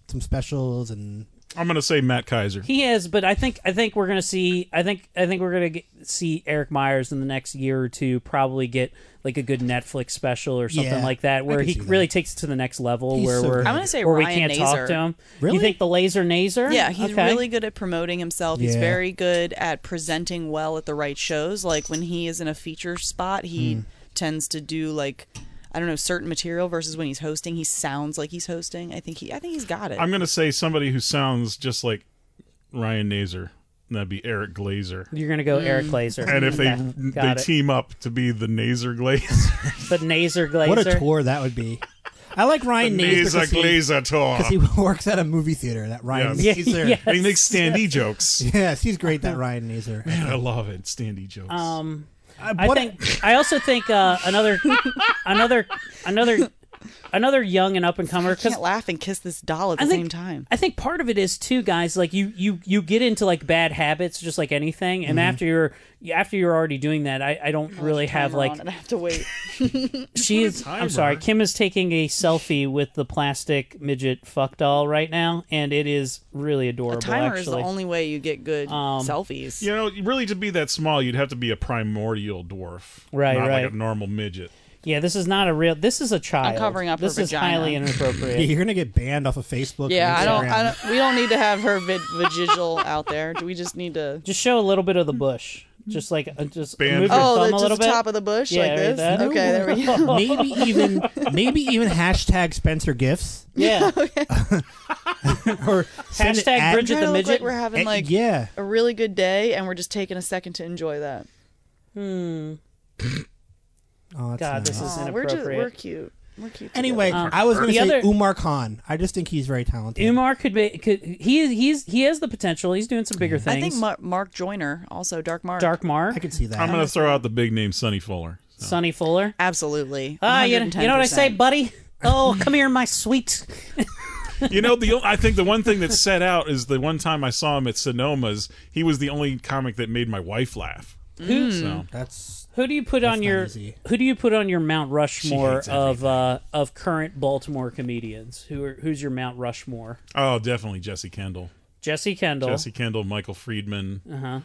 some specials and. I'm going to say Matt Kaiser. He is, but I think we're going to see. I think we're going to see Eric Myers in the next year or two probably get like a good Netflix special or something like that, where he really takes it to the next level. He's where so we're good. I'm gonna say where we Ryan can't talk Nazer. to him. Really? You think the Laser Nazer? Yeah, he's Okay. really good at promoting himself. He's Yeah. very good at presenting well at the right shows. Like when he is in a feature spot, he tends to do like, I don't know, certain material versus when he's hosting, he sounds like he's hosting. I think he's got it. I'm going to say somebody who sounds just like Ryan Nazer. That'd be Eric Glazer. You're going to go Eric Glazer. And if Okay, they got it. team up to be the Nazer Glazer. The Nazer Glazer. What a tour that would be! I like Ryan Nazer Nazer Glazer tour. because he works at a movie theater. That Ryan Yes. Nazer. Yeah. And he makes standee jokes. Yes, he's great. That Ryan Nazer. Man, I love it. Standee jokes. I also think another young and up and comer, I because can't laugh and kiss this doll at the same time. I think part of it is too, guys. Like you get into like bad habits, just like anything, and Mm-hmm. after you're already doing that, I don't really have Timer like on and I have to wait. I'm sorry. Kim is taking a selfie with the plastic midget fuck doll right now, and it is really adorable. A timer actually. is the only way you get good selfies. You know, really to be that small, you'd have to be a primordial dwarf. Right, not right. like a normal midget. Yeah, this is not a real. This is a child. I'm covering up her This is vagina. highly inappropriate. You're gonna get banned off of Facebook. Yeah, and I Instagram. don't. We don't need to have her visual out there. Do we just need to? Just show a little bit of the bush. Just like just Band- move your Oh, thumb the a little just bit. top of the bush Yeah, like right, this. that. Okay, there we go. maybe even hashtag Spencer Gifts Yeah. or send it Hashtag at- Bridget Trying the to look like midget. we're having like yeah. a really good day, and we're just taking a second to enjoy that. Oh, that's God, this nice. is Aw, we're inappropriate. cute. We're cute. Anyway, together. I was going to the say other- Umar Khan. I just think he's very talented. Umar he has the potential. He's doing some bigger I things. think Mark Joyner, also Dark Mark. Dark Mark, I could see that. I'm going to throw out the big name Sonny Fuller. So. Sonny Fuller. Absolutely. You know what I say, 110%. buddy? Oh, come here, my sweet. You know, I think the one thing that set out is the one time I saw him at Sonoma's, he was the only comic that made my wife laugh. So. That's Who do you put on not your easy. Who do you put on your Mount Rushmore hates of current Baltimore comedians? Who's your Mount Rushmore? Oh, definitely Jesse Kendall. Jesse Kendall. Jesse Kendall, Michael Friedman.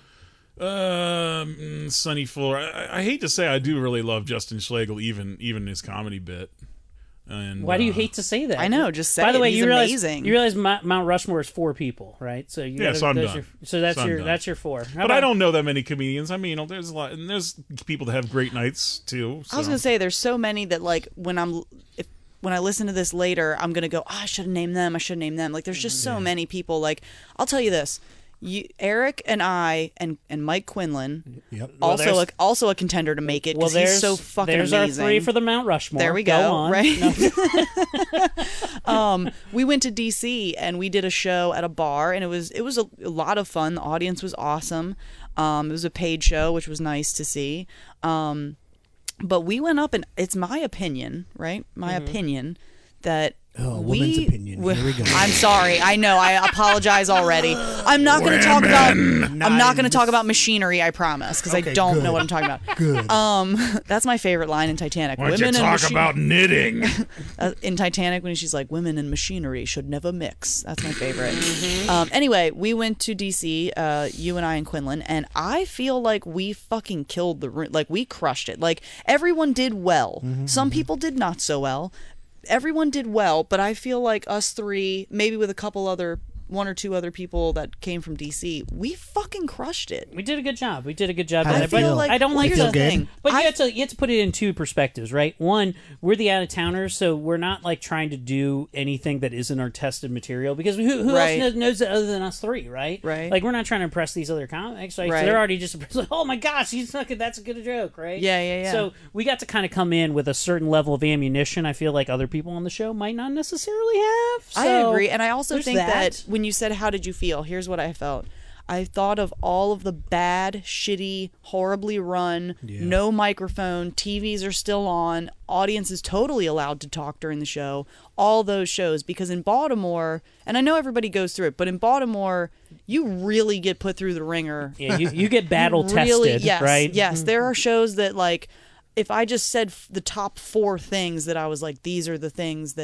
Sonny Fuller. I hate to say I do really love Justin Schlegel, even his comedy bit. And Why do you hate to say that? I know, just say By the it. way, He's you realize amazing. Mount Rushmore is 4 people, right? So you Yeah, gotta, so I'm those done. so that's So I'm your done. that's your 4. How But about- I don't know that many comedians. I mean, there's a lot, and there's people that have great nights too. So. I was gonna say there's so many that like when I listen to this later, I'm gonna go, oh, I should have named them. I should have named them. Like there's just so many people. Like I'll tell you this. Eric and I and Mike Quinlan, Yep. also a contender to make it well, because there's he's so fucking there's amazing. our 3 for the Mount Rushmore. There we go. on. Right. No. We went to DC and we did a show at a bar, and it was a lot of fun. The audience was awesome. It was a paid show, which was nice to see. But we went up, and it's my opinion, right? My opinion that. woman's opinion. Here we go. I'm sorry. I know. I apologize already. I'm not going to talk about. I'm not going to talk about machinery. I promise, because I Okay, don't good. know what I'm talking about. Good. That's my favorite line in Titanic. Why don't you and talk machine- about knitting? in Titanic when she's like, women and machinery should never mix. That's my favorite. Anyway, we went to DC, you and I and Quinlan, and I feel like we fucking killed the room. Like, we crushed it. Like, everyone did well. Some people did not so well. Everyone did well, but I feel like us 3, maybe with a couple other, 1 or 2 other people that came from DC, we fucking crushed it. We did a good job. We did a good job. How'd at it it, but feel? I don't well, like here's to. the thing. But you have to put it in 2 perspectives, right? One, we're the out of towners, so we're not like trying to do anything that isn't our tested material, because who Right. else knows it other than us 3, right? Right. Like, we're not trying to impress these other comics, right? So Right. they're already just like, oh my gosh, that's a good joke, right? Yeah. So we got to kind of come in with a certain level of ammunition. I feel like other people on the show might not necessarily have. I So agree, and I also there's think that when you said, how did you feel? Here's what I felt. I thought of all of the bad, shitty, horribly run, no microphone, TVs are still on, audience is totally allowed to talk during the show, all those shows. Because in Baltimore, and I know everybody goes through it, but in Baltimore, you really get put through the ringer. yeah, you get battle Really, tested, yes, right? Yes, there are shows that, like, if I just said the top 4 things that I was like, these are the things that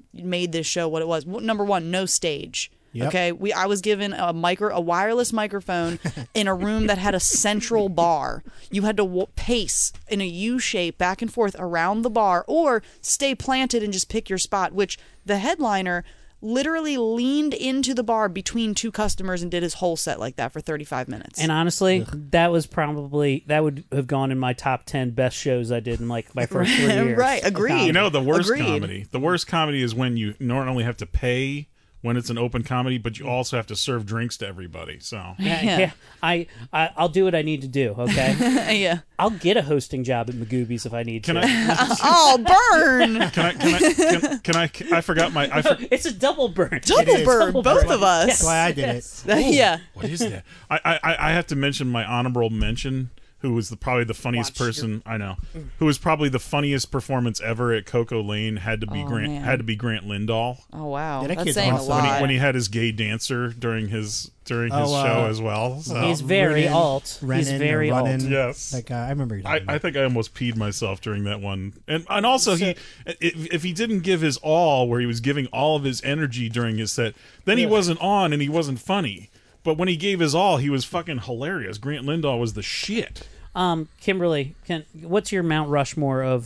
made this show what it was. Number one, no stage. Yep. Okay, I was given a wireless microphone in a room that had a central bar. You had to pace in a U shape back and forth around the bar, or stay planted and just pick your spot. Which the headliner literally leaned into the bar between two customers and did his whole set like that for 35 minutes. And honestly, that would have gone in my top 10 best shows I did in like my first 3 years. Right, agreed. You know, the worst Agreed. comedy is when you not only have to pay when it's an open comedy, but you also have to serve drinks to everybody. So Yeah. I'll do what I need to do. Okay. Yeah. I'll get a hosting job at Magoobies if I need to. Oh, burn! Can I? I forgot my. It's a double burn. Double burn, Double both burn. of us. That's why I did it. Yeah. What is that? I have to mention my honorable mention. Who was probably the funniest person I know? Who was probably the funniest performance ever at Coco Lane? Had to be Grant Lindahl. Oh wow, Yeah, that that's kid's saying awesome. a lot. When he had his gay dancer during his show as well. So. He's very Renan- alt. He's Renan very or alt. Runnin. Yes. That guy, I remember you talking I think I almost peed myself during that one, and also if he didn't give his all, where he was giving all of his energy during his set, then he wasn't on and he wasn't funny. But when he gave his all, he was fucking hilarious. Grant Lindahl was the shit. Kimberly, what's your Mount Rushmore of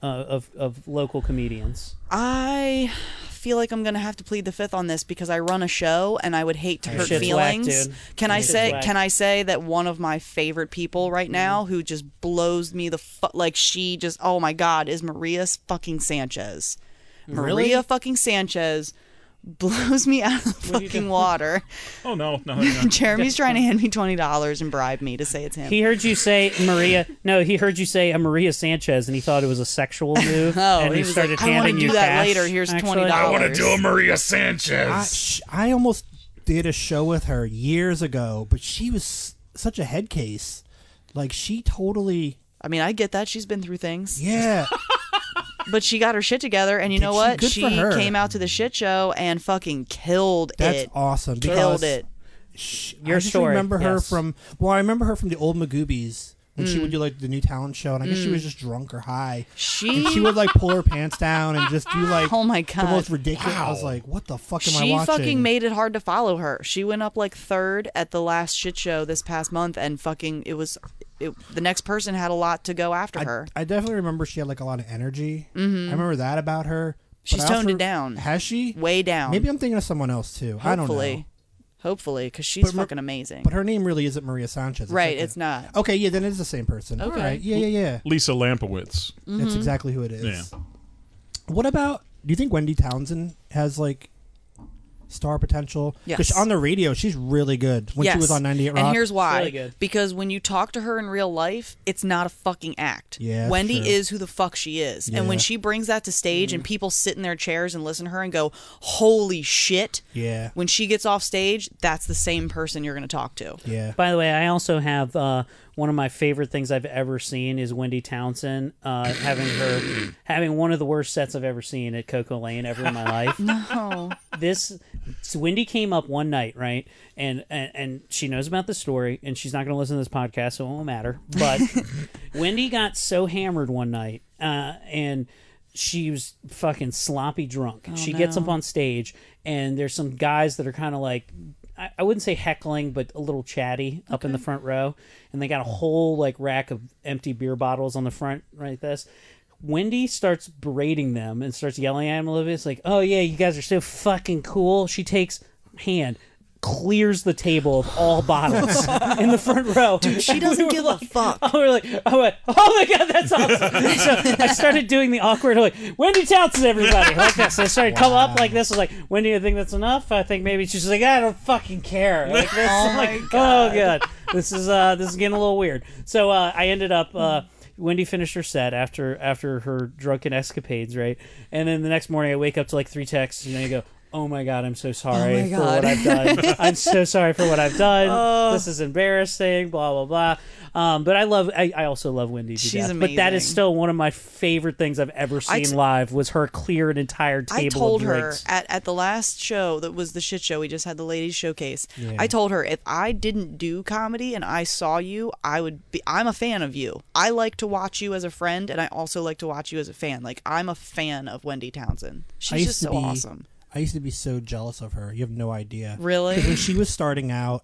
local comedians? I feel like I'm gonna have to plead the fifth on this because I run a show and I would hate to hurt Shit's feelings. whack, dude. Can I Shit's say? whack. Can I say that one of my favorite people right now, who just blows me the like she just oh my god, is Maria fucking Sanchez. Really? Maria fucking Sanchez blows me out of the fucking water. Oh no. Jeremy's trying to hand me $20 and bribe me to say it's him. He heard you say Maria. No, he heard you say a Maria Sanchez, and he thought it was a sexual move. Oh, and he he was started like, I wanna handing do you that cash, later. Here's actually. $20. I want to do a Maria Sanchez. I almost did a show with her years ago, but she was such a head case. Like, she totally... I mean, I get that. She's been through things. Yeah. But she got her shit together, and you know she? what? Good She for her. came out to the shit show and fucking killed That's it. awesome. Killed because it. Your I just story, remember her yes. from... Well, I remember her from the old Magoobies when she Mm. would do, like, the new talent show, and I guess she was just drunk or high. She, And she would, like, pull her pants down and just do, like, oh my the god, most ridiculous... I was like, what the fuck am I she watching? fucking made it hard to follow her. She went up like third at the last shit show this past month, and fucking the next person had a lot to go after her. I definitely remember she had, like, a lot of energy. Mm-hmm. I remember that about her. but She's I toned also- it down. Has she? Way down. Maybe I'm thinking of someone else, too. I don't know. Hopefully, because she's But Mar- fucking amazing. But her name really isn't Maria Sanchez. Right, like it's not. Okay, yeah, then it's the same person. Okay. All right. Yeah. Lisa Lampowitz. That's exactly who it is. Yeah. What about, do you think Wendy Townsend has, like, star potential? Yes. Because on the radio, she's really good. When she was on 98 Rock. And here's why. really good. Because when you talk to her in real life, it's not a fucking act. Yeah, that's Wendy true. is who the fuck she is. And when Yeah. she brings that to stage and people sit in their chairs and listen to her and go, holy shit. Yeah. When she gets off stage, that's the same person you're going to talk to. Yeah. By the way, I also have one of my favorite things I've ever seen is Wendy Townsend having one of the worst sets I've ever seen at Coco Lane ever in my life. No. So Wendy came up one night, right, and she knows about the story, and she's not going to listen to this podcast, so it won't matter. But Wendy got so hammered one night, and she was fucking sloppy drunk. She gets up on stage, and there's some guys that are kind of like, I wouldn't say heckling, but a little chatty up in the front row, and they got a whole like rack of empty beer bottles on the front, right? This. Wendy starts berating them and starts yelling at them a little bit. It's like, oh yeah, you guys are so fucking cool. She takes hand, clears the table of all bottles in the front row. Dude, she doesn't give a fuck. I went, oh my god, that's awesome. So I started doing the awkward, like, Wendy Townsend, everybody. Like this. So I started come up like this. I was like, Wendy, I think that's enough. I think maybe she's like, I don't fucking care. Like this. I'm like, oh god, this is getting a little weird. So I ended up. Wendy finished her set after her drunken escapades, right? And then the next morning, I wake up to like 3 texts, and you go, oh my God, I'm so sorry my for what God. I've done. I'm so sorry for what I've done. This is embarrassing, blah, blah, blah. But I also love Wendy to She's death. But that is amazing. still one of my favorite things I've ever seen live was her clear an entire table I told of her drinks. at the last show that was the shit show. We just had the ladies showcase. I told her if I didn't do comedy and I saw you, I'm a fan of you. I like to watch you as a friend, and I also like to watch you as a fan. Like, I'm a fan of Wendy Townsend. She's just so awesome. I used to be so jealous of her. You have no idea. Really? 'Cause when she was starting out,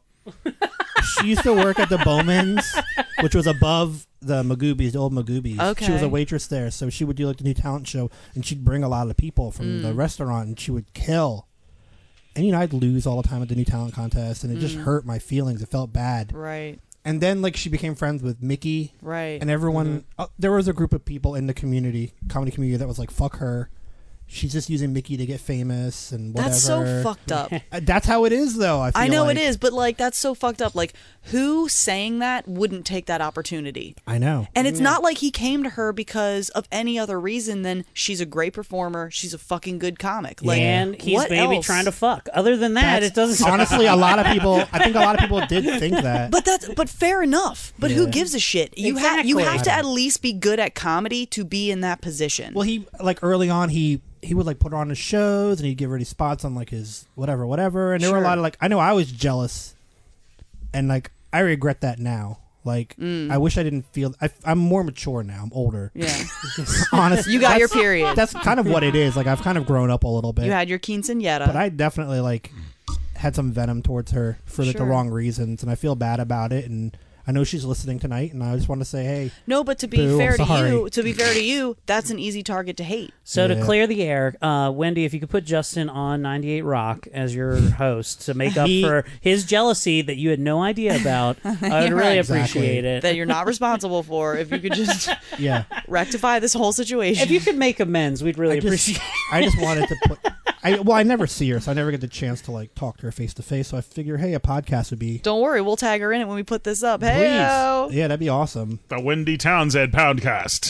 she used to work at the Bowmans, which was above the Magoobies, the old Magoobies. Okay. She was a waitress there, so she would do like the new talent show, and she'd bring a lot of people from the restaurant, and she would kill. And I'd lose all the time at the new talent contest, and it just hurt my feelings. It felt bad. Right. And then like she became friends with Mickey, Right. and everyone. There was a group of people in the community, comedy community, that was like, "Fuck her." She's just using Mickey to get famous and whatever. That's so fucked up. That's how it is, though. I know like. it is, but like that's so fucked up. Like, who saying that wouldn't take that opportunity? I know. And it's not like he came to her because of any other reason than she's a great performer. She's a fucking good comic. Like, And he's what maybe else? trying to fuck. Other than that, it doesn't. Honestly, a lot of people. I think a lot of people did think that. But fair enough. But who gives a shit? You have Exactly. to at least be good at comedy to be in that position. Well, he like early on he would like put her on his shows, and he'd give her these spots on like his whatever. And there were a Sure. lot of like I know I was jealous, and like I regret that now. Like I wish I didn't feel. I'm more mature now. I'm older. yeah, Honestly, you got your period. That's kind of what it is. Like I've kind of grown up a little bit. You had your quinceañera. But I definitely like had some venom towards her for like, the Sure. wrong reasons, and I feel bad about it. And I know she's listening tonight, and I just want to say, hey, No, but to be Boo, fair I'm sorry. to you, that's an easy target to hate. So to Yeah. clear the air, Wendy, if you could put Justin on 98 Rock as your host to make up for his jealousy that you had no idea about, I would really Exactly. appreciate it. That you're not responsible for. If you could just yeah. rectify this whole situation. If you could make amends, we'd really I just, appreciate I just wanted to put. I never see her, so I never get the chance to like talk to her face to face. So I figure, hey, a podcast would be. Don't worry, we'll tag her in it when we put this up. Please. Hey, Yeah, that'd be awesome. The Wendy Townsend Poundcast.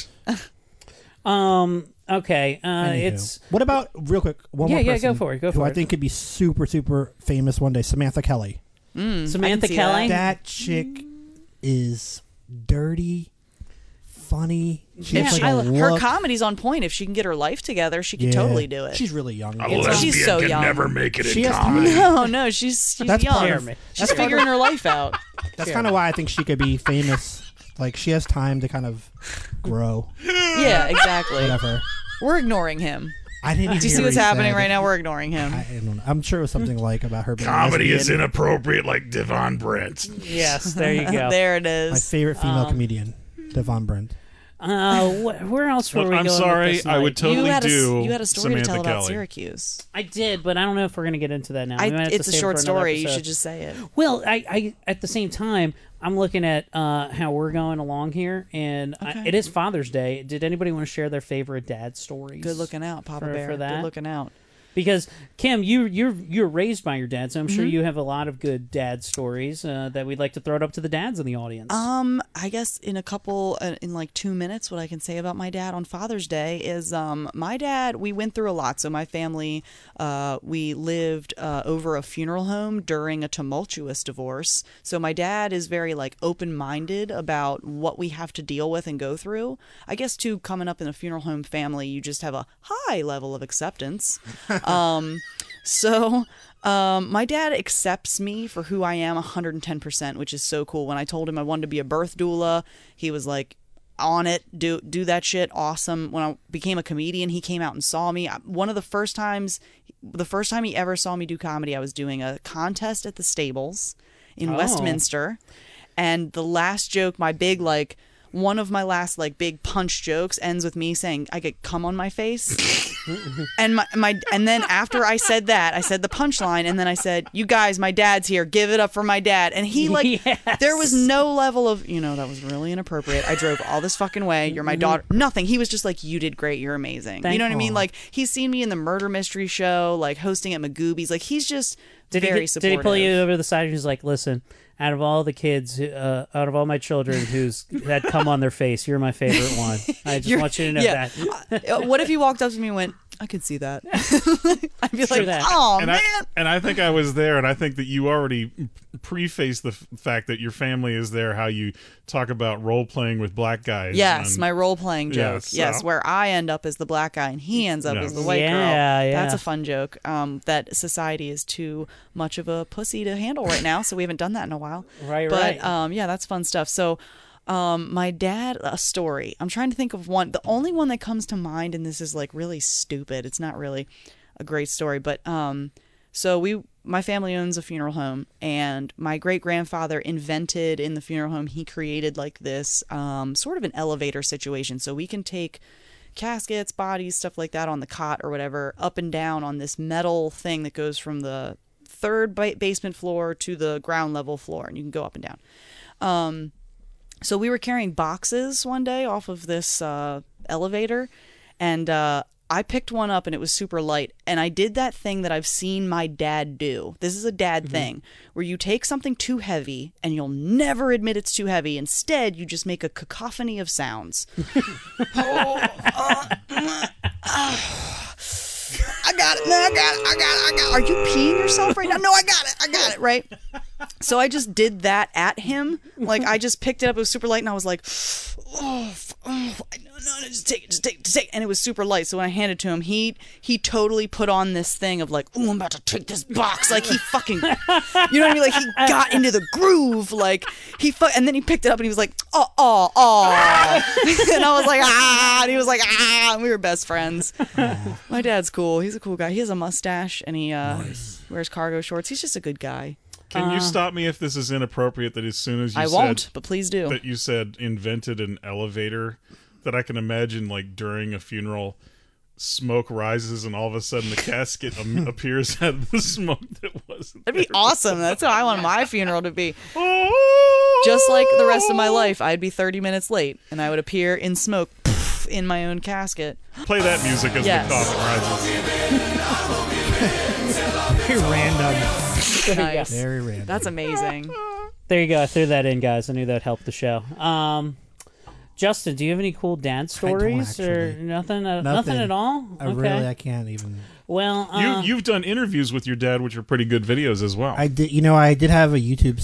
Okay, Anywho. it's What about real quick? One more Yeah, person go for it, go who for I it. think could be super famous one day. Samantha Kelly. Samantha see Kelly. That chick is dirty, funny. She has, Yeah, like, a her look. comedy's on point. If she can get her life together, she could Yeah. totally do it. She's really young. A though. lesbian She's so can young. never make it She in has comedy. no, she's That's young. part of- She's figuring her life out. That's kind of why I think she could be famous. Like she has time to kind of grow. Yeah, exactly. Whatever. We're ignoring him. I didn't even Do you see hear what's what he happening said. right now? We're ignoring him. I don't know. I'm sure it was something like about her being Comedy is lesbian. inappropriate like Devon Brent. Yes, there you go. There it My is. favorite female comedian, Devon Brent. Where else were Look, we I'm going sorry, with this I would night? totally do you had a story Samantha to tell about Kelly. Syracuse. I did, but I don't know if we're going to get into that now. We might have to It's a save it short for another story. You episode. should just say it. Well, I at the same time, I'm looking at how we're going along here, and it is Father's Day. Did anybody want to share their favorite dad stories? Good looking out, Papa For- Bear. for that? Good looking out. Because Kim, you're raised by your dad, so I'm sure you have a lot of good dad stories that we'd like to throw it up to the dads in the audience. I guess in like 2 minutes, what I can say about my dad on Father's Day is my dad, we went through a lot. So my family, we lived over a funeral home during a tumultuous divorce. So my dad is very like open-minded about what we have to deal with and go through. I guess too, coming up in a funeral home family, you just have a high level of acceptance. So my dad accepts me for who I am 110%, which is so cool. When I told him I wanted to be a birth doula, he was like, on it, do that shit, awesome. When I became a comedian, he came out and saw me. The first time he ever saw me do comedy, I was doing a contest at the Stables in Westminster. And the last joke, one of my last like big punch jokes ends with me saying I get cum on my face. And and then after I said that, I said the punchline, and then I said, "You guys, my dad's here. Give it up for my dad." And he Yes. there was no level of, that was really inappropriate. I drove all this fucking way. You're my daughter. Nothing. He was just like, "You did great. You're amazing." You know what I mean? Like he's seen me in the murder mystery show, like hosting at Magoobies. Like he's just very supportive. Did he pull you over the side and he was like, "Listen, out of all the kids, out of all my children who's had cum on their face, you're my favorite one. I just want you to know that." What if he walked up to me and went, I could see that. I'd be Sure like, that. oh, And man. I think I was there, and I think that you already prefaced the fact that your family is there, how you talk about role-playing with black guys. Yes, and- my role-playing joke. Yes, Yes, so- where I end up as the black guy and he ends up Yes. as the white girl. Yeah. That's a fun joke. That society is too much of a pussy to handle right now, so we haven't done that in a while. Right, but, right. yeah, that's fun stuff. So, my dad, a story. I'm trying to think of one. The only one that comes to mind, and this is like really stupid. It's not really a great story, but so my family owns a funeral home, and my great grandfather invented in the funeral home. He created like this sort of an elevator situation, so we can take caskets, bodies, stuff like that on the cot or whatever, up and down on this metal thing that goes from the third basement floor to the ground level floor, and you can go up and down. So we were carrying boxes one day off of this elevator, and I picked one up, and it was super light. And I did that thing that I've seen my dad do. This is a dad thing, where you take something too heavy, and you'll never admit it's too heavy. Instead, you just make a cacophony of sounds. I got it. No, I got it. I got it. Are you peeing yourself right now? No, I got it. Right. So I just did that at him. Like, I just picked it up. It was super light, and I was like, no, just take it. And it was super light. So when I handed it to him, he totally put on this thing of like, I'm about to take this box. Like, he fucking, you know what I mean? Like, he got into the groove. Like, and then he picked it up, and he was like, oh. And I was like, and he was like, and we were best friends. My dad's cool. He's a cool guy. He has a mustache, and he wears cargo shorts. He's just a good guy. Can you stop me if this is inappropriate? That as soon as you I said won't, but please do. that you said invented an elevator, that I can imagine like during a funeral, smoke rises and all of a sudden the casket appears out of the smoke that wasn't. That'd be there. awesome. That's how I want my funeral to be. Oh! Just like the rest of my life, I'd be 30 minutes late, and I would appear in smoke in my own casket. Play that music as Yes. the coffin rises. Very random. Nice. Very random. That's amazing. There you go. I threw that in, guys. I knew that'd help the show. Justin, do you have any cool dad stories or actually. nothing? Nothing at all. I can't even. Well, You've done interviews with your dad, which are pretty good videos as well. I did. I did have a YouTube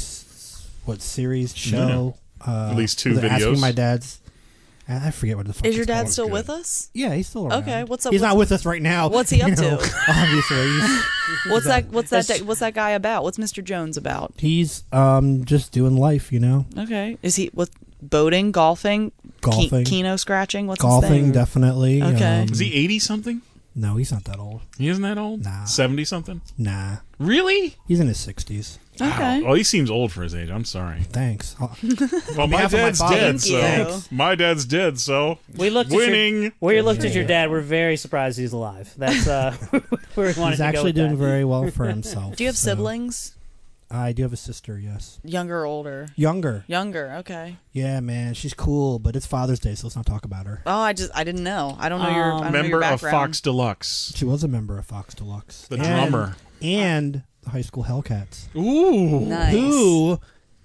series show. At least 2 with Asking videos. my dad's. I forget what the fuck. Is your it's dad called. still good. with us? Yeah, he's still around. Okay, what's up? He's not with us right now. What's he up to? Obviously, What's that guy about? What's Mr. Jones about? he's just doing life. Okay. Is he boating, golfing, Golfing. Keno scratching? What's his Golfing, thing? definitely. Okay. Is he 80-something? No, he's not that old. He isn't that old? Nah. 70-something? Nah, Really? he's in his 60s. Okay. Wow. Oh, he seems old for his age. I'm sorry. Thanks. Well, my behalf of my dad's father. dead, Thank so you. my dad's dead, so we looked winning. We looked at your dad. We're very surprised he's alive. That's where we wanted He's to go actually with doing that. very well for himself. Do you have so- siblings? I do have a sister. Yes, Younger or older? younger. Younger. Okay. Yeah, man, she's cool, but it's Father's Day, so let's not talk about her. Oh, I didn't know. I don't know your I don't know your Member of background. Fox Deluxe. She was a member of Fox Deluxe, The drummer. and the High School Hellcats, Ooh. Nice. who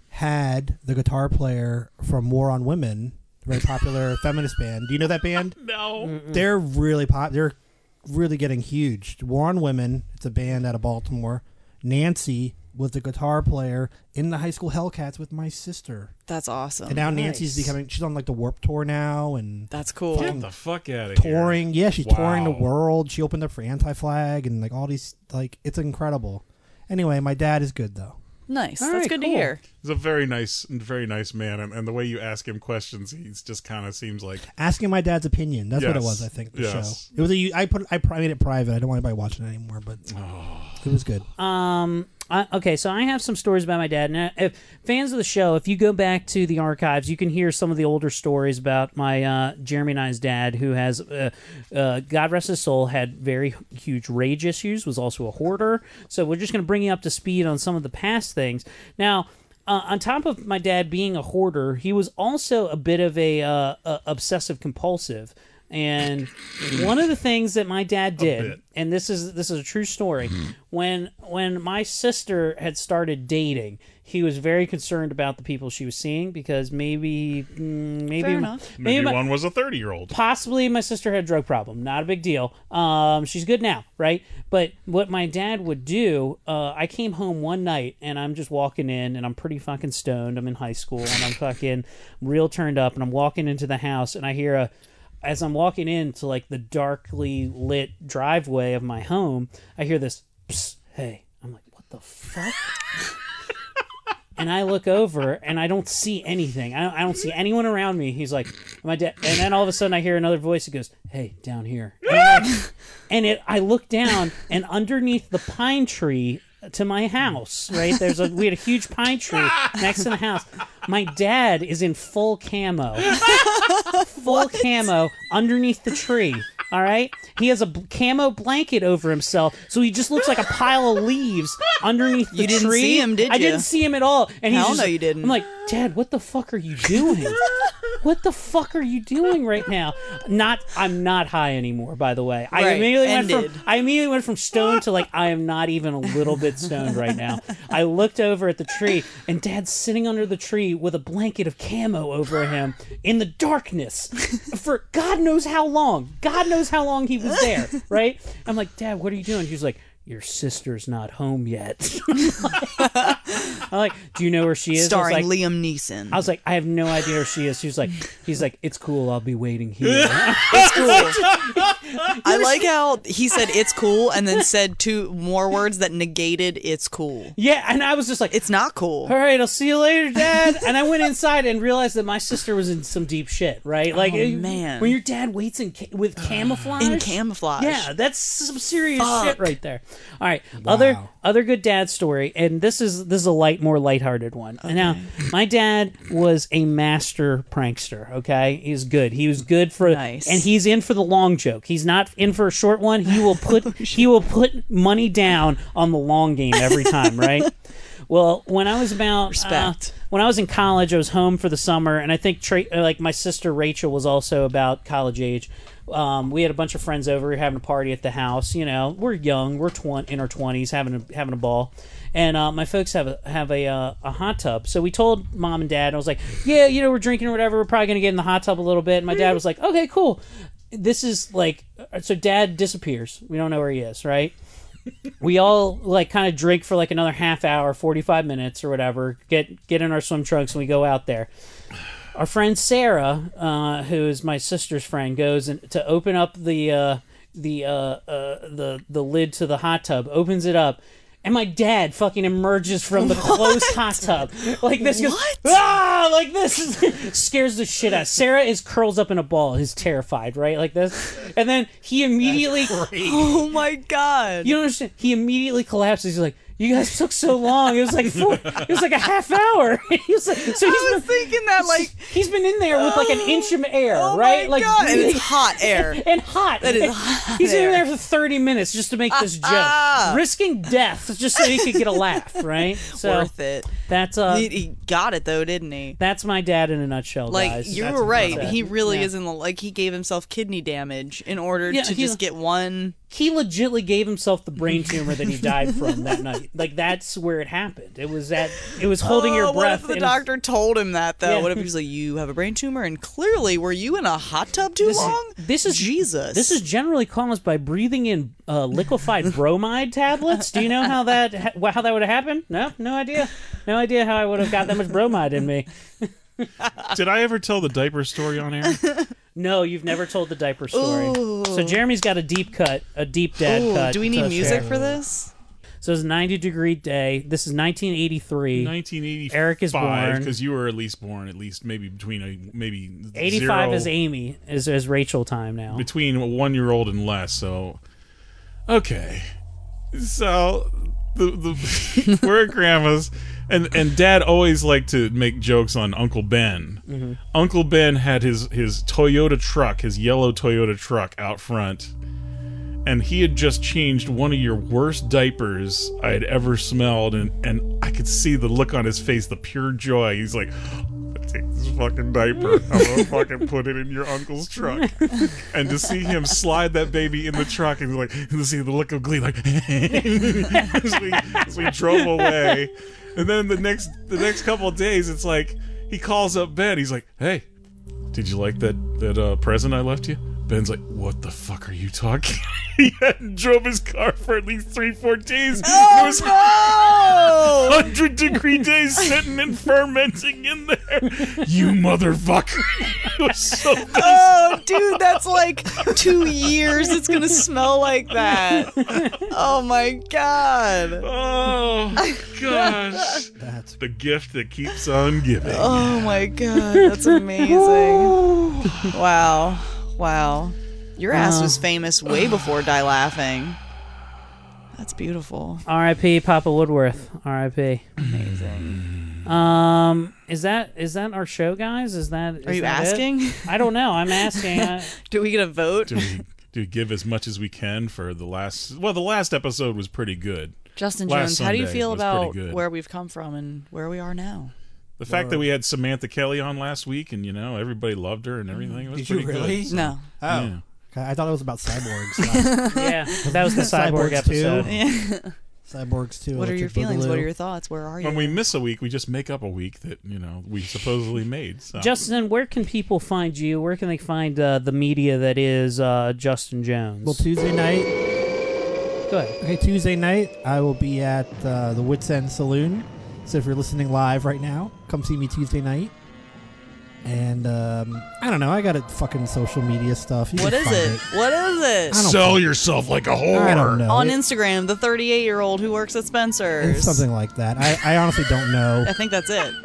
had the guitar player from War on Women, a very popular feminist band. Do you know that band? No. They're really They're really getting huge. War on Women. It's a band out of Baltimore. Nancy was the guitar player in the High School Hellcats with my sister, That's awesome. and now Nice. Nancy's becoming. She's on like the Warped Tour now, and That's cool. Get the fuck out of here. touring. Yeah, she's touring the Wow. world. She opened up for Anti-Flag and like all these. Like, it's incredible. Anyway, my dad is good though. Nice. All That's right, good cool. to hear. He's a very nice man, and the way you ask him questions, he's just kind of seems like Asking my dad's opinion. That's what it Yes. was. I think the Yes. show. It was I made it private. I don't want anybody watching it anymore, but it was good. Okay, so I have some stories about my dad. Now, if fans of the show, if you go back to the archives, you can hear some of the older stories about my Jeremy and I's dad, who has, God rest his soul, had very huge rage issues, was also a hoarder. So we're just going to bring you up to speed on some of the past things. Now, on top of my dad being a hoarder, he was also a bit of a obsessive compulsive. And one of the things that my dad did, bit. and this is a true story, when my sister had started dating, he was very concerned about the people she was seeing because maybe enough. Maybe one was a 30-year-old. possibly my sister had a drug problem. Not a big deal. She's good now, right? But what my dad would do, I came home one night and I'm just walking in and I'm pretty fucking stoned. I'm in high school and I'm fucking real turned up and I'm walking into the house and I hear as I'm walking into like the darkly lit driveway of my home, I hear this, psst, hey. I'm like, what the fuck? And I look over, and I don't see anything. I don't see anyone around me. He's like, my dad. And then all of a sudden, I hear another voice that goes, hey, down here. I look down, and underneath the pine tree to my house, right, we had a huge pine tree next to the house. My dad is in full camo. Camo underneath the tree. All right? He has a camo blanket over himself, so he just looks like a pile of leaves underneath the tree. You didn't see him, did you? I didn't see him at all. And he's Hell just, no, you didn't. I'm like, Dad, what the fuck are you doing? What the fuck are you doing right now? I'm not high anymore, by the way. I immediately went from stoned to like, I am not even a little bit stoned right now. I looked over at the tree, and Dad's sitting under the tree with a blanket of camo over him in the darkness for God knows how long. God knows how long he was there, right? I'm like, Dad, what are you doing? He's like, your sister's not home yet. I'm like, do you know where she is? Starring I was like, Liam Neeson. I was like, I have no idea where she is. He's like, it's cool. I'll be waiting here. It's cool. I like how he said it's cool and then said two more words that negated it's cool. Yeah, and I was just like, It's not cool. all right, I'll see you later, Dad. And I went inside and realized that my sister was in some deep shit, right? Like, man. when your dad waits with camouflage. In camouflage. Yeah, that's some serious Fuck. shit right there. All right, Wow. other good dad story, and this is a more lighthearted one. Okay. Now, my dad was a master prankster. Okay, he's good. He was good for, Nice. and he's in for the long joke. He's not in for a short one. He will put money down on the long game every time. Right. Well, when I was about Respect. when I was in college, I was home for the summer, and I think like my sister Rachel was also about college age. We had a bunch of friends over. We were having a party at the house. You know, we're young. We're in our 20s, having a ball. And my folks have a hot tub. So we told Mom and Dad. And I was like, yeah, you know, we're drinking or whatever. We're probably gonna get in the hot tub a little bit. And my dad was like, okay, cool. This is like, so Dad disappears. We don't know where he is, right? We all like kind of drink for like another half hour, 45 minutes or whatever. Get in our swim trunks and we go out there. Our friend Sarah, who is my sister's friend, goes to open up the lid to the hot tub, opens it up, and my dad fucking emerges from the closed hot tub like this. Goes, ah, like this scares the shit out. Sarah curls up in a ball, is terrified, right, like this, and then he immediately. Oh my god! You don't understand. He immediately collapses. He's like, "You guys took so long. It was like a half hour." He was like, I was thinking that like he's been in there with like an inch of air, oh right? My like god. And it's hot air. And hot. That is hot He's been in air. there for 30 minutes just to make this joke, risking death just so he could get a laugh, right? So Worth it. That's He got it though, didn't he? that's my dad in a nutshell, Like guys. you That's were right. what I said. He really Yeah. isn't like he gave himself kidney damage in order Yeah, to he- just get one. He legitimately gave himself the brain tumor that he died from that night. Like that's where it happened. It was holding your What breath. if the in- doctor told him that though? Yeah. What if he was like, "You have a brain tumor," and clearly, were you in a hot tub too long? This is Jesus. This is generally caused by breathing in liquefied bromide tablets. Do you know how that would have happened? No idea. No idea how I would have got that much bromide in me. Did I ever tell the diaper story on air? No, you've never told the diaper story. Ooh. So Jeremy's got a deep dad cut. Do we need to music share. for this? So it's a 90-degree day. This is 1983. 1985. Eric is born. Because you were at least born, at least maybe between 85 zero, is Amy, is Rachel time now. between a 1-year-old and less. So, okay. So the we're at grandma's, and Dad always liked to make jokes on Uncle Ben. Mm-hmm. Uncle Ben had his Toyota truck, his yellow Toyota truck out front, and he had just changed one of your worst diapers I had ever smelled, and I could see the look on his face, the pure joy. He's like, "Take this fucking diaper. I'm gonna fucking put it in your uncle's truck. And to see him slide that baby in the truck and like to see the look of glee, like as we drove away. And then the next couple of days, it's like he calls up Ben. He's like, "Hey, did you like that present I left you?" Ben's like, "What the fuck are you talking?" He hadn't drove his car for at least 3-4 days. Oh, it was no! 100-degree days sitting and fermenting in there. You motherfucker. It was so good. Oh, dude, that's like 2 years. It's gonna smell like that. Oh my god. Oh, gosh. That's The gift that keeps on giving. Oh my god, that's amazing. Wow. Wow. Your ass was famous way before Die Laughing. That's beautiful. R.I.P. Papa Woodworth. R.I.P. Amazing. Is that our show, guys? Is Are you that asking? it? I don't know. I'm asking. Do we get a vote? Do we give as much as we can for the last... Well, the last episode was pretty good. Justin Last Jones, how do you Sunday feel was about pretty good. where we've come from and where we are now? The fact that we had Samantha Kelly on last week and, everybody loved her and everything, it was Did you pretty really? good. So, No. Oh. yeah. I thought it was about cyborgs. Yeah, that was the cyborg Cyborgs too. episode. Cyborgs too. What are your Electric feelings? Boogaloo. What are your thoughts? Where are you? When we miss a week, we just make up a week that, we supposedly made. So. Justin, where can people find you? Where can they find the media that is Justin Jones? Well, Tuesday night. Go ahead. Okay, Tuesday night I will be at the Wits End Saloon. So if you're listening live right now, come see me Tuesday night. And I don't know. I got it fucking social media stuff. You What can is find it? What is it? I don't Sell yourself like a whore. I don't know. On It- Instagram, the 38-year-old who works at Spencer's. It's something like that. I honestly don't know. I think that's it.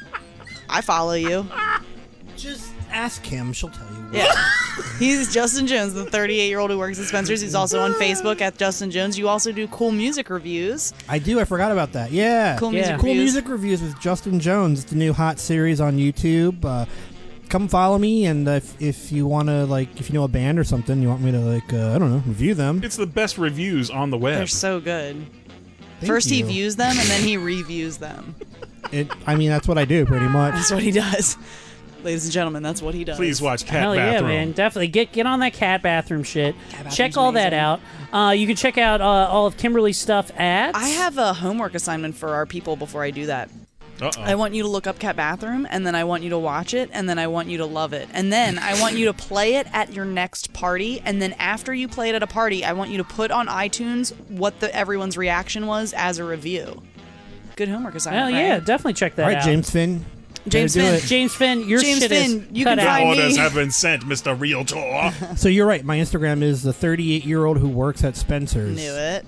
I follow you. Just ask him. She'll tell you. Yeah. He's Justin Jones, the 38-year-old who works at Spencer's. He's also on Facebook at Justin Jones. You also do cool music reviews. I do. I forgot about that. Yeah. Cool music Cool reviews. music reviews with Justin Jones. It's a new hot series on YouTube. Come follow me, and if you want to, if you know a band or something, you want me to, I don't know, review them. It's the best reviews on the web. They're so good. Thank First he you. views them, and then he reviews them. That's what I do, pretty much. That's what he does. Ladies and gentlemen, that's what he does. Please watch Cat Hell Bathroom. yeah, man! Definitely get on that cat bathroom shit. Bathroom's Check all that amazing. out. You can check out all of Kimberly's stuff at. I have a homework assignment for our people before I do that. Uh-oh. I want you to look up Cat Bathroom, and then I want you to watch it, and then I want you to love it. And then I want you to play it at your next party, and then after you play it at a party, I want you to put on iTunes what everyone's reaction was as a review. Good homework assignment, Hell yeah, right? definitely check that All right, out. James Finn. James Better do Finn. it. James Finn, your James shit Finn, is you cut can out. find me. Orders have been sent, Mr. Realtor. So you're right. My Instagram is the 38-year-old who works at Spencer's. Knew it.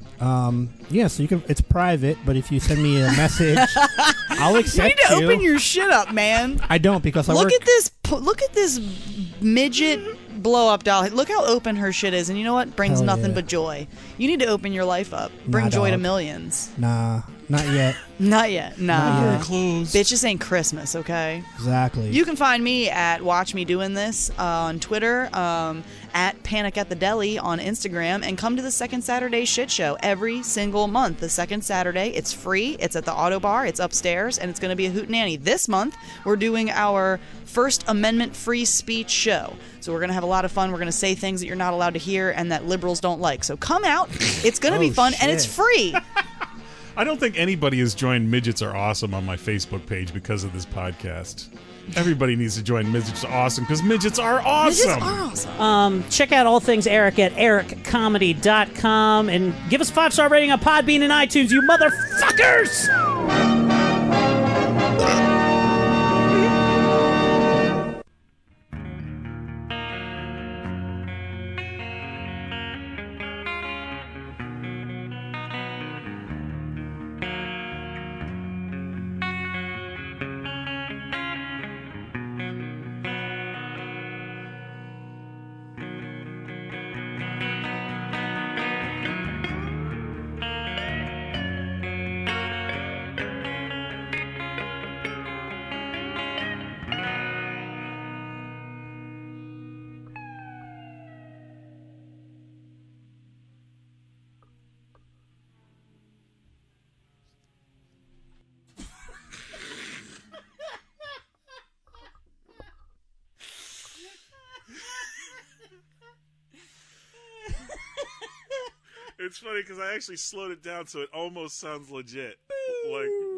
Yeah, so you can. It's private, but if you send me a message, I'll You accept need to open your shit up, man. I don't because I Look work. at this. Look at this midget blow up doll. Look how open her shit is, and you know what? Brings Hell nothing yeah. but joy. You need to open your life up. Bring Nah, joy to dog. millions. Nah, not yet. Not yet. Nah. yet. Close. Bitch, this ain't Christmas, okay? Exactly. You can find me at Watch Me Doing This on Twitter, at Panic at the Deli on Instagram, and come to the Second Saturday Shit Show every single month. The second Saturday, it's free. It's at the Auto Bar. It's upstairs, and it's going to be a hootenanny. This month, we're doing our First Amendment free speech show. So we're going to have a lot of fun. We're going to say things that you're not allowed to hear and that liberals don't like. So come out. It's going to be fun, and it's shit. free. I don't think anybody has joined Midgets Are Awesome on my Facebook page because of this podcast. Everybody needs to join Midgets Are Awesome because midgets are awesome. Midgets are awesome. Check out all things Eric at ericcomedy.com and give us a 5-star rating on Podbean and iTunes, you motherfuckers! It's funny because I actually slowed it down so it almost sounds legit. Like